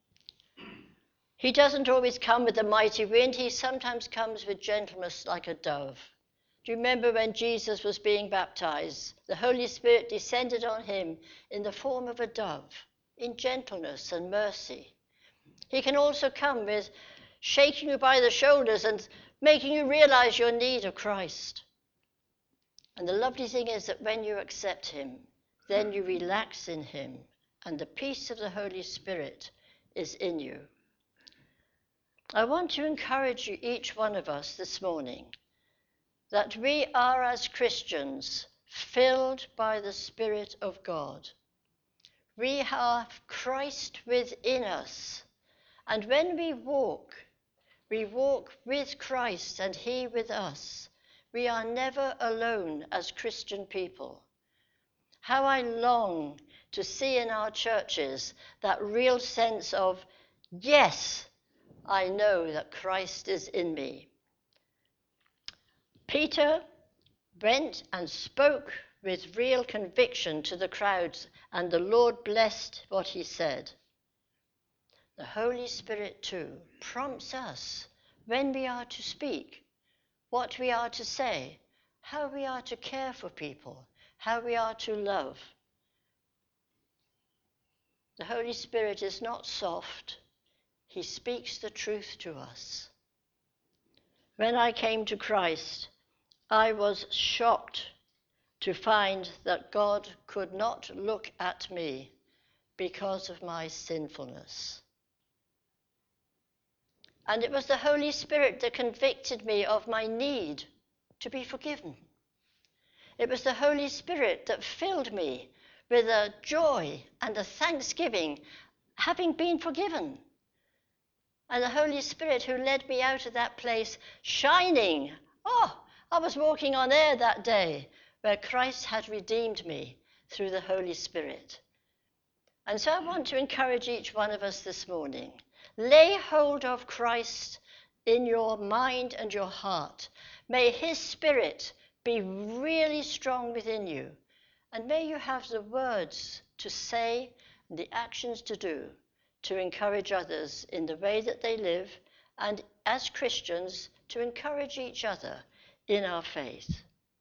E: He doesn't always come with a mighty wind. He sometimes comes with gentleness like a dove. Do you remember when Jesus was being baptized? The Holy Spirit descended on him in the form of a dove, in gentleness and mercy. He can also come with shaking you by the shoulders and making you realize your need of Christ. And the lovely thing is that when you accept him, then you relax in him, and the peace of the Holy Spirit is in you. I want to encourage you, each one of us this morning, that we are as Christians filled by the Spirit of God. We have Christ within us, and when we walk with Christ and he with us. We are never alone as Christian people. How I long to see in our churches that real sense of, yes, I know that Christ is in me. Peter went and spoke with real conviction to the crowds, and the Lord blessed what he said. The Holy Spirit, too, prompts us when we are to speak, what we are to say, how we are to care for people, how we are to love. The Holy Spirit is not soft. He speaks the truth to us. When I came to Christ, I was shocked to find that God could not look at me because of my sinfulness. And it was the Holy Spirit that convicted me of my need to be forgiven. It was the Holy Spirit that filled me with a joy and a thanksgiving, having been forgiven. And the Holy Spirit who led me out of that place shining. Oh, I was walking on air that day where Christ had redeemed me through the Holy Spirit. And so I want to encourage each one of us this morning. Lay hold of Christ in your mind and your heart. May his Spirit be really strong within you. And may you have the words to say and the actions to do to encourage others in the way that they live, and as Christians to encourage each other in our faith.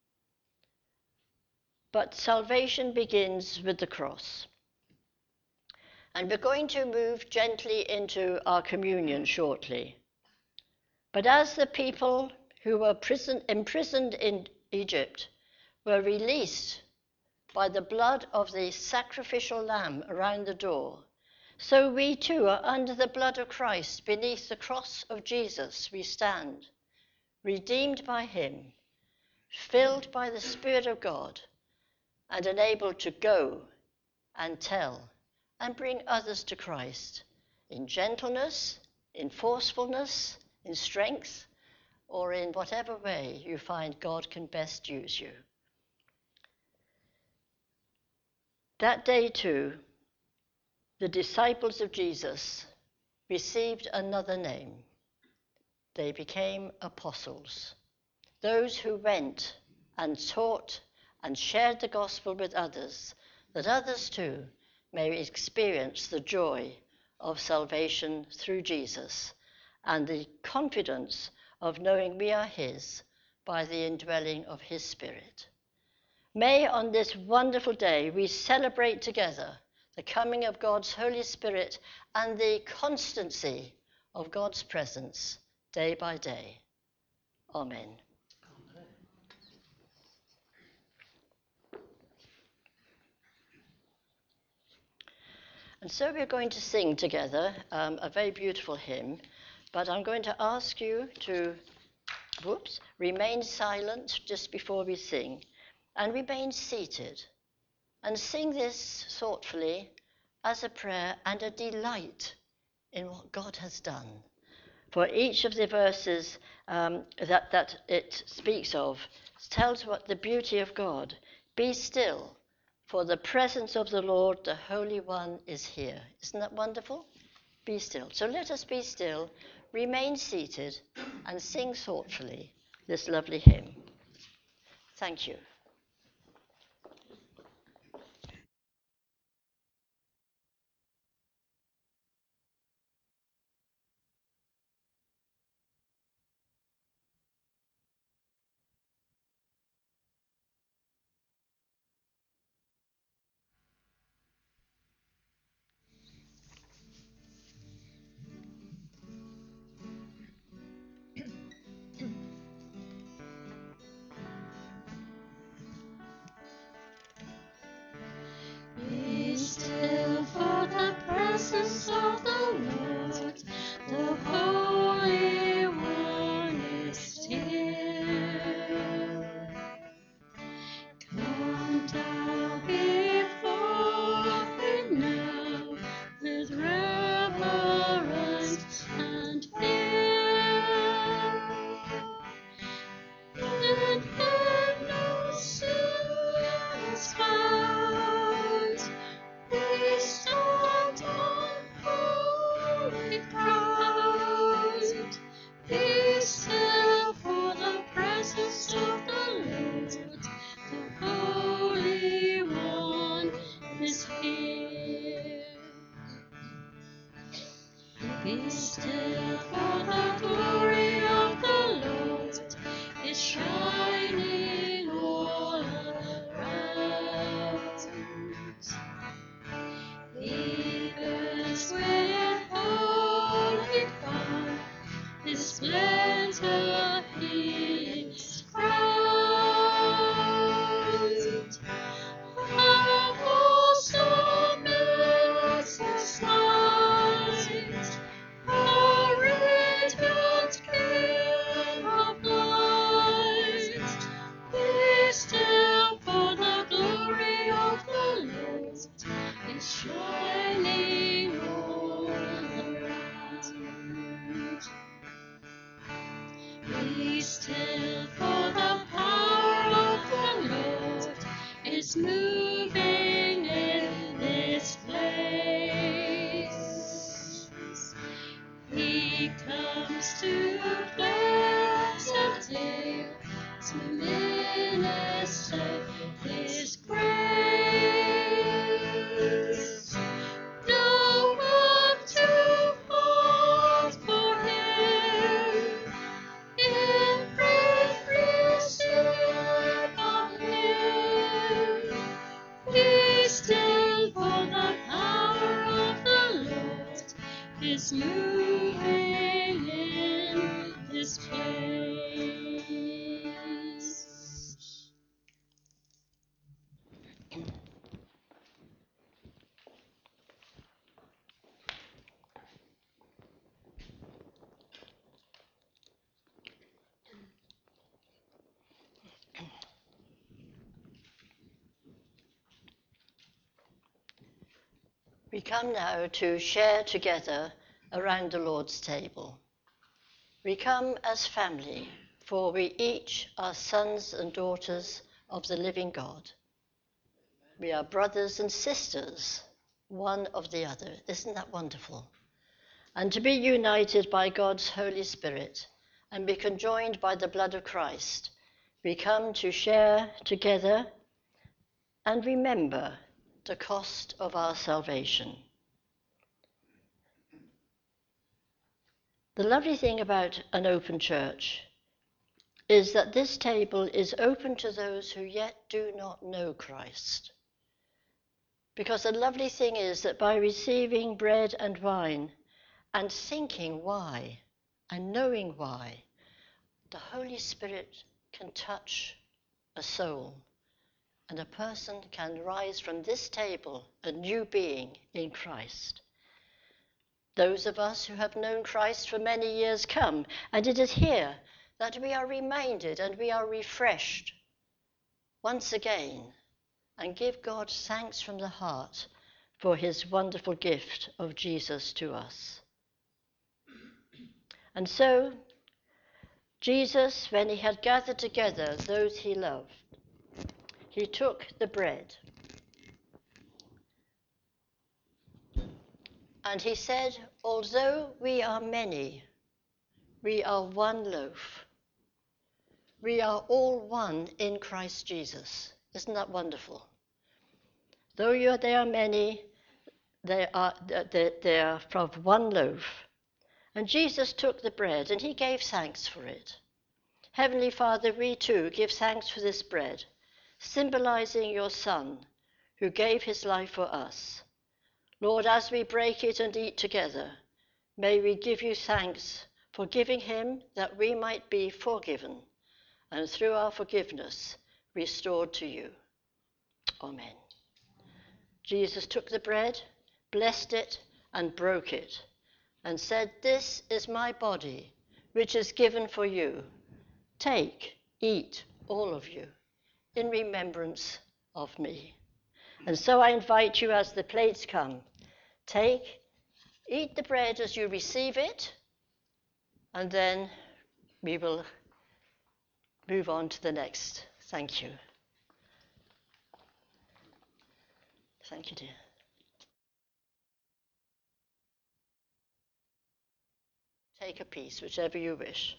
E: But salvation begins with the cross. And we're going to move gently into our communion shortly. But as the people who were imprisoned in Egypt were released by the blood of the sacrificial lamb around the door, so we too are under the blood of Christ. Beneath the cross of Jesus we stand, redeemed by him, filled by the Spirit of God, and enabled to go and tell and bring others to Christ in gentleness, in forcefulness, in strength, or in whatever way you find God can best use you. That day too, the disciples of Jesus received another name. They became apostles, those who went and taught and shared the gospel with others, that others too may experience the joy of salvation through Jesus and the confidence of knowing we are his by the indwelling of his Spirit. May on this wonderful day we celebrate together the coming of God's Holy Spirit and the constancy of God's presence day by day. Amen. And so we're going to sing together a very beautiful hymn, but I'm going to ask you to remain silent just before we sing, and remain seated, and sing this thoughtfully as a prayer and a delight in what God has done. for each of the verses that it speaks of tells what the beauty of God. Be still, for the presence of the Lord, the Holy One, is here. Isn't that wonderful? Be still. So let us be still, remain seated, and sing thoughtfully this lovely hymn. Thank you.
F: Be still for the presence of the Lord, the Holy One is here. Come down before Him now with reverence and fear. Let them no sin is found. We stand on holy ground. Be still for the presence of the Lord. The Holy One is here. Be still for the glory of the Lord is shining all around. He burns with holy fire, His splendor He is crowned. How awesome is His sight, how radiant King of light. Be still for the glory of the Lord is shining all around. Be still for the power of the Lord is moving in this place. He comes to bless and heal, to minister His grace. No work too hard for Him. In faith receive of Him. Be still for the power of the Lord is moving in this place. We come now to share together around the Lord's table. We come as family, for we each are sons and daughters of the living God. We are brothers and sisters, one of the other. Isn't that wonderful? And to be united by God's Holy Spirit and be conjoined by the blood of Christ, we come to share together and remember the cost of our salvation. The lovely thing about an open church is that this table is open to those who yet do not know Christ. Because the lovely thing is that by receiving bread and wine and thinking why and knowing why, the Holy Spirit can touch a soul and a person can rise from this table a new being in Christ. Those of us who have known Christ for many years come, and it is here that we are reminded and we are refreshed once again and give God thanks from the heart for His wonderful gift of Jesus to us.
E: And so, Jesus, when he had gathered together those he loved, he took the bread and he said, although we are many, we are one loaf. We are all one in Christ Jesus. Isn't that wonderful? Though they are many, they are from one loaf. And Jesus took the bread and he gave thanks for it. Heavenly Father, we too give thanks for this bread, symbolizing your Son, who gave his life for us. Lord, as we break it and eat together, may we give you thanks for giving him that we might be forgiven, and through our forgiveness restored to you. Amen. Jesus took the bread, blessed it, and broke it, and said, this is my body, which is given for you. Take, eat, all of you, in remembrance of me. And so I invite you as the plates come, take, eat the bread as you receive it, and then we will move on to the next. Thank you. Thank you, dear. Take a piece, whichever you wish.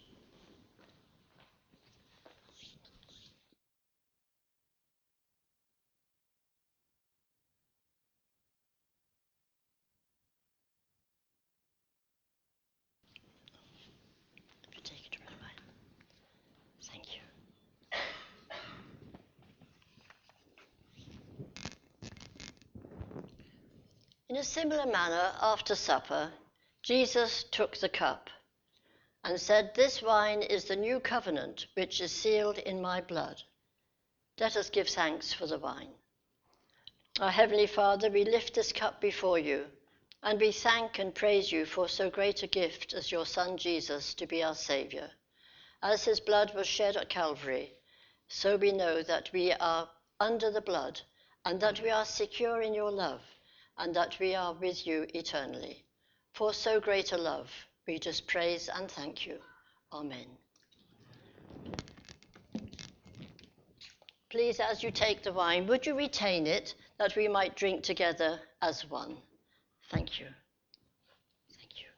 E: If you take it right away. Thank you. In a similar manner, after supper, Jesus took the cup and said, this wine is the new covenant which is sealed in my blood. Let us give thanks for the wine. Our Heavenly Father, we lift this cup before you, and we thank and praise you for so great a gift as your Son Jesus to be our Saviour. As his blood was shed at Calvary, so we know that we are under the blood, and that we are secure in your love, and that we are with you eternally. For so great a love, we just praise and thank you. Amen. Please, as you take the wine, would you retain it, that we might drink together as one? Thank you. Thank you.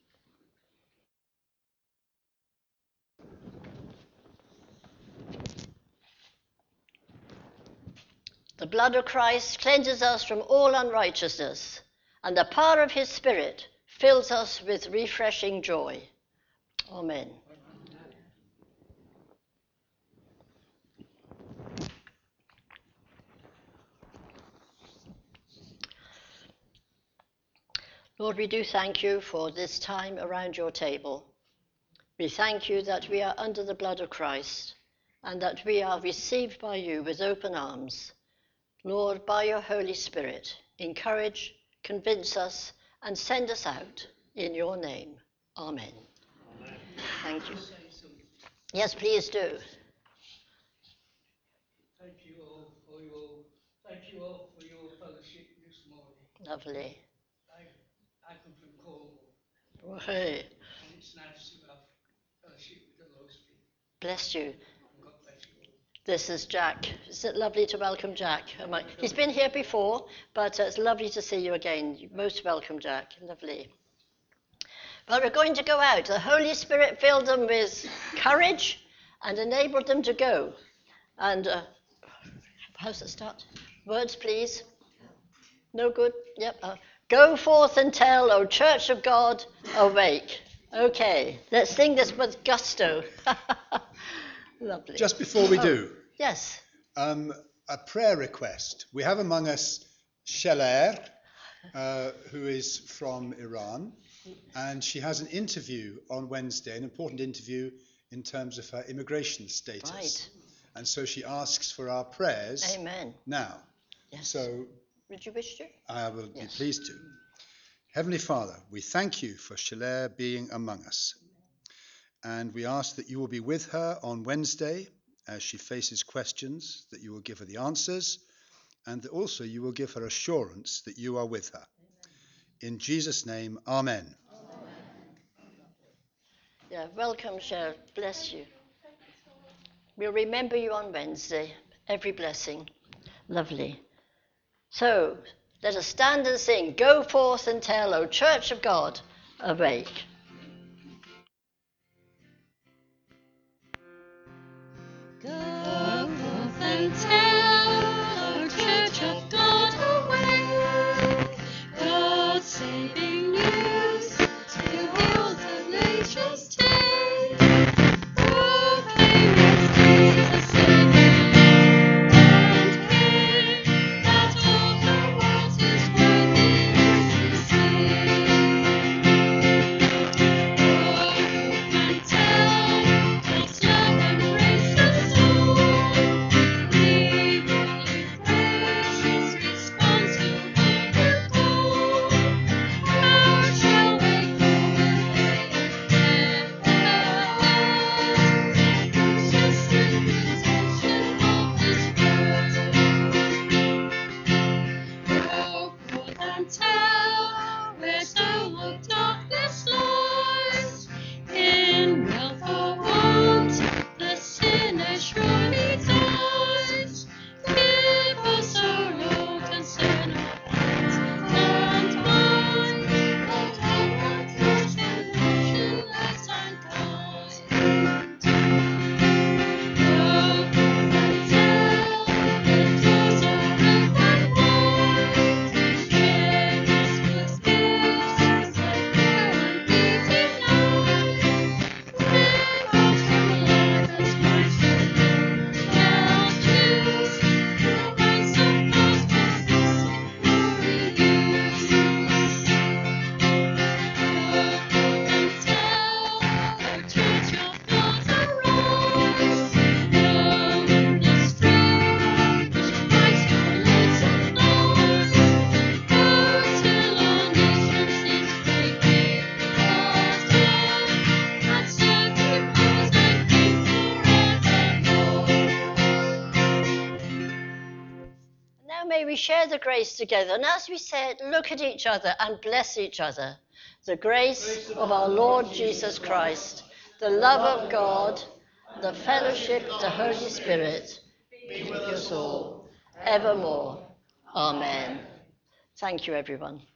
E: The blood of Christ cleanses us from all unrighteousness, and the power of his Spirit fills us with refreshing joy. Amen. Lord, we do thank you for this time around your table. We thank you that we are under the blood of Christ, and that we are received by you with open arms. Lord, by your Holy Spirit, encourage, convince us, and send us out in your name. Amen. Amen. Thank you. Yes, please do.
G: Thank you all for your fellowship this morning.
E: Lovely.
G: I come from Cornwall.
E: Oh, hey.
G: And it's nice to have fellowship with the Lord's people.
E: Bless you.
G: And God bless you all.
E: This is Jack. Is it lovely to welcome Jack? He's been here before, but it's lovely to see you again. You're most welcome, Jack. Lovely. Well, we're going to go out. The Holy Spirit filled them with courage and enabled them to go. And how's it start? Words, please. No good? Yep. Go forth and tell, O Church of God, awake. Okay, let's sing this with gusto. Lovely.
H: Just before we do,
E: yes,
H: a prayer request. We have among us Sheler, who is from Iran, and she has an interview on Wednesday, an important interview in terms of her immigration status.
E: Right.
H: And so she asks for our prayers.
E: Amen.
H: Now.
E: Yes.
H: So
E: would you wish to?
H: I will be pleased to. Heavenly Father, we thank you for Sheler being among us. And we ask that you will be with her on Wednesday as she faces questions, that you will give her the answers, and that also you will give her assurance that you are with her. In Jesus' name, amen.
E: Yeah, welcome, Cheryl. Bless you. We'll remember you on Wednesday. Every blessing. Lovely. So, let us stand and sing. Go forth and tell, O Church of God, awake.
F: Go forth and tell, O Church of God, awake. God's saving news to heal the nations take. Proclaim that Jesus Savior and King, that all the world is worthy to sing. Go forth and tell, God's love embraces all. We will embrace His response to our call. How shall we go with consistent retention of His word? Go forth and tell, where so of darkness lies. In wealth or want, the sinner surely dies. Give us, O Lord, concern of heart and mind, and help our transformation as unkind. Go forth and tell, the doors are open wide. Share Gospel's gifts, like prayer and peace in life. Live out your life as Christ shall choose, through ransom gospel blessing glory use. Go forth and tell, O Church of God, arise. Go in the strength which Christ your Lord supplies. Go till all nations His great name adore, and serve Him as and King forevermore.
E: Now may we share the grace together. And as we say it, look at each other and bless each other. The grace of our Lord Jesus Christ, the love of God, the fellowship of the Holy Spirit be with us all, evermore. Amen. Thank you, everyone.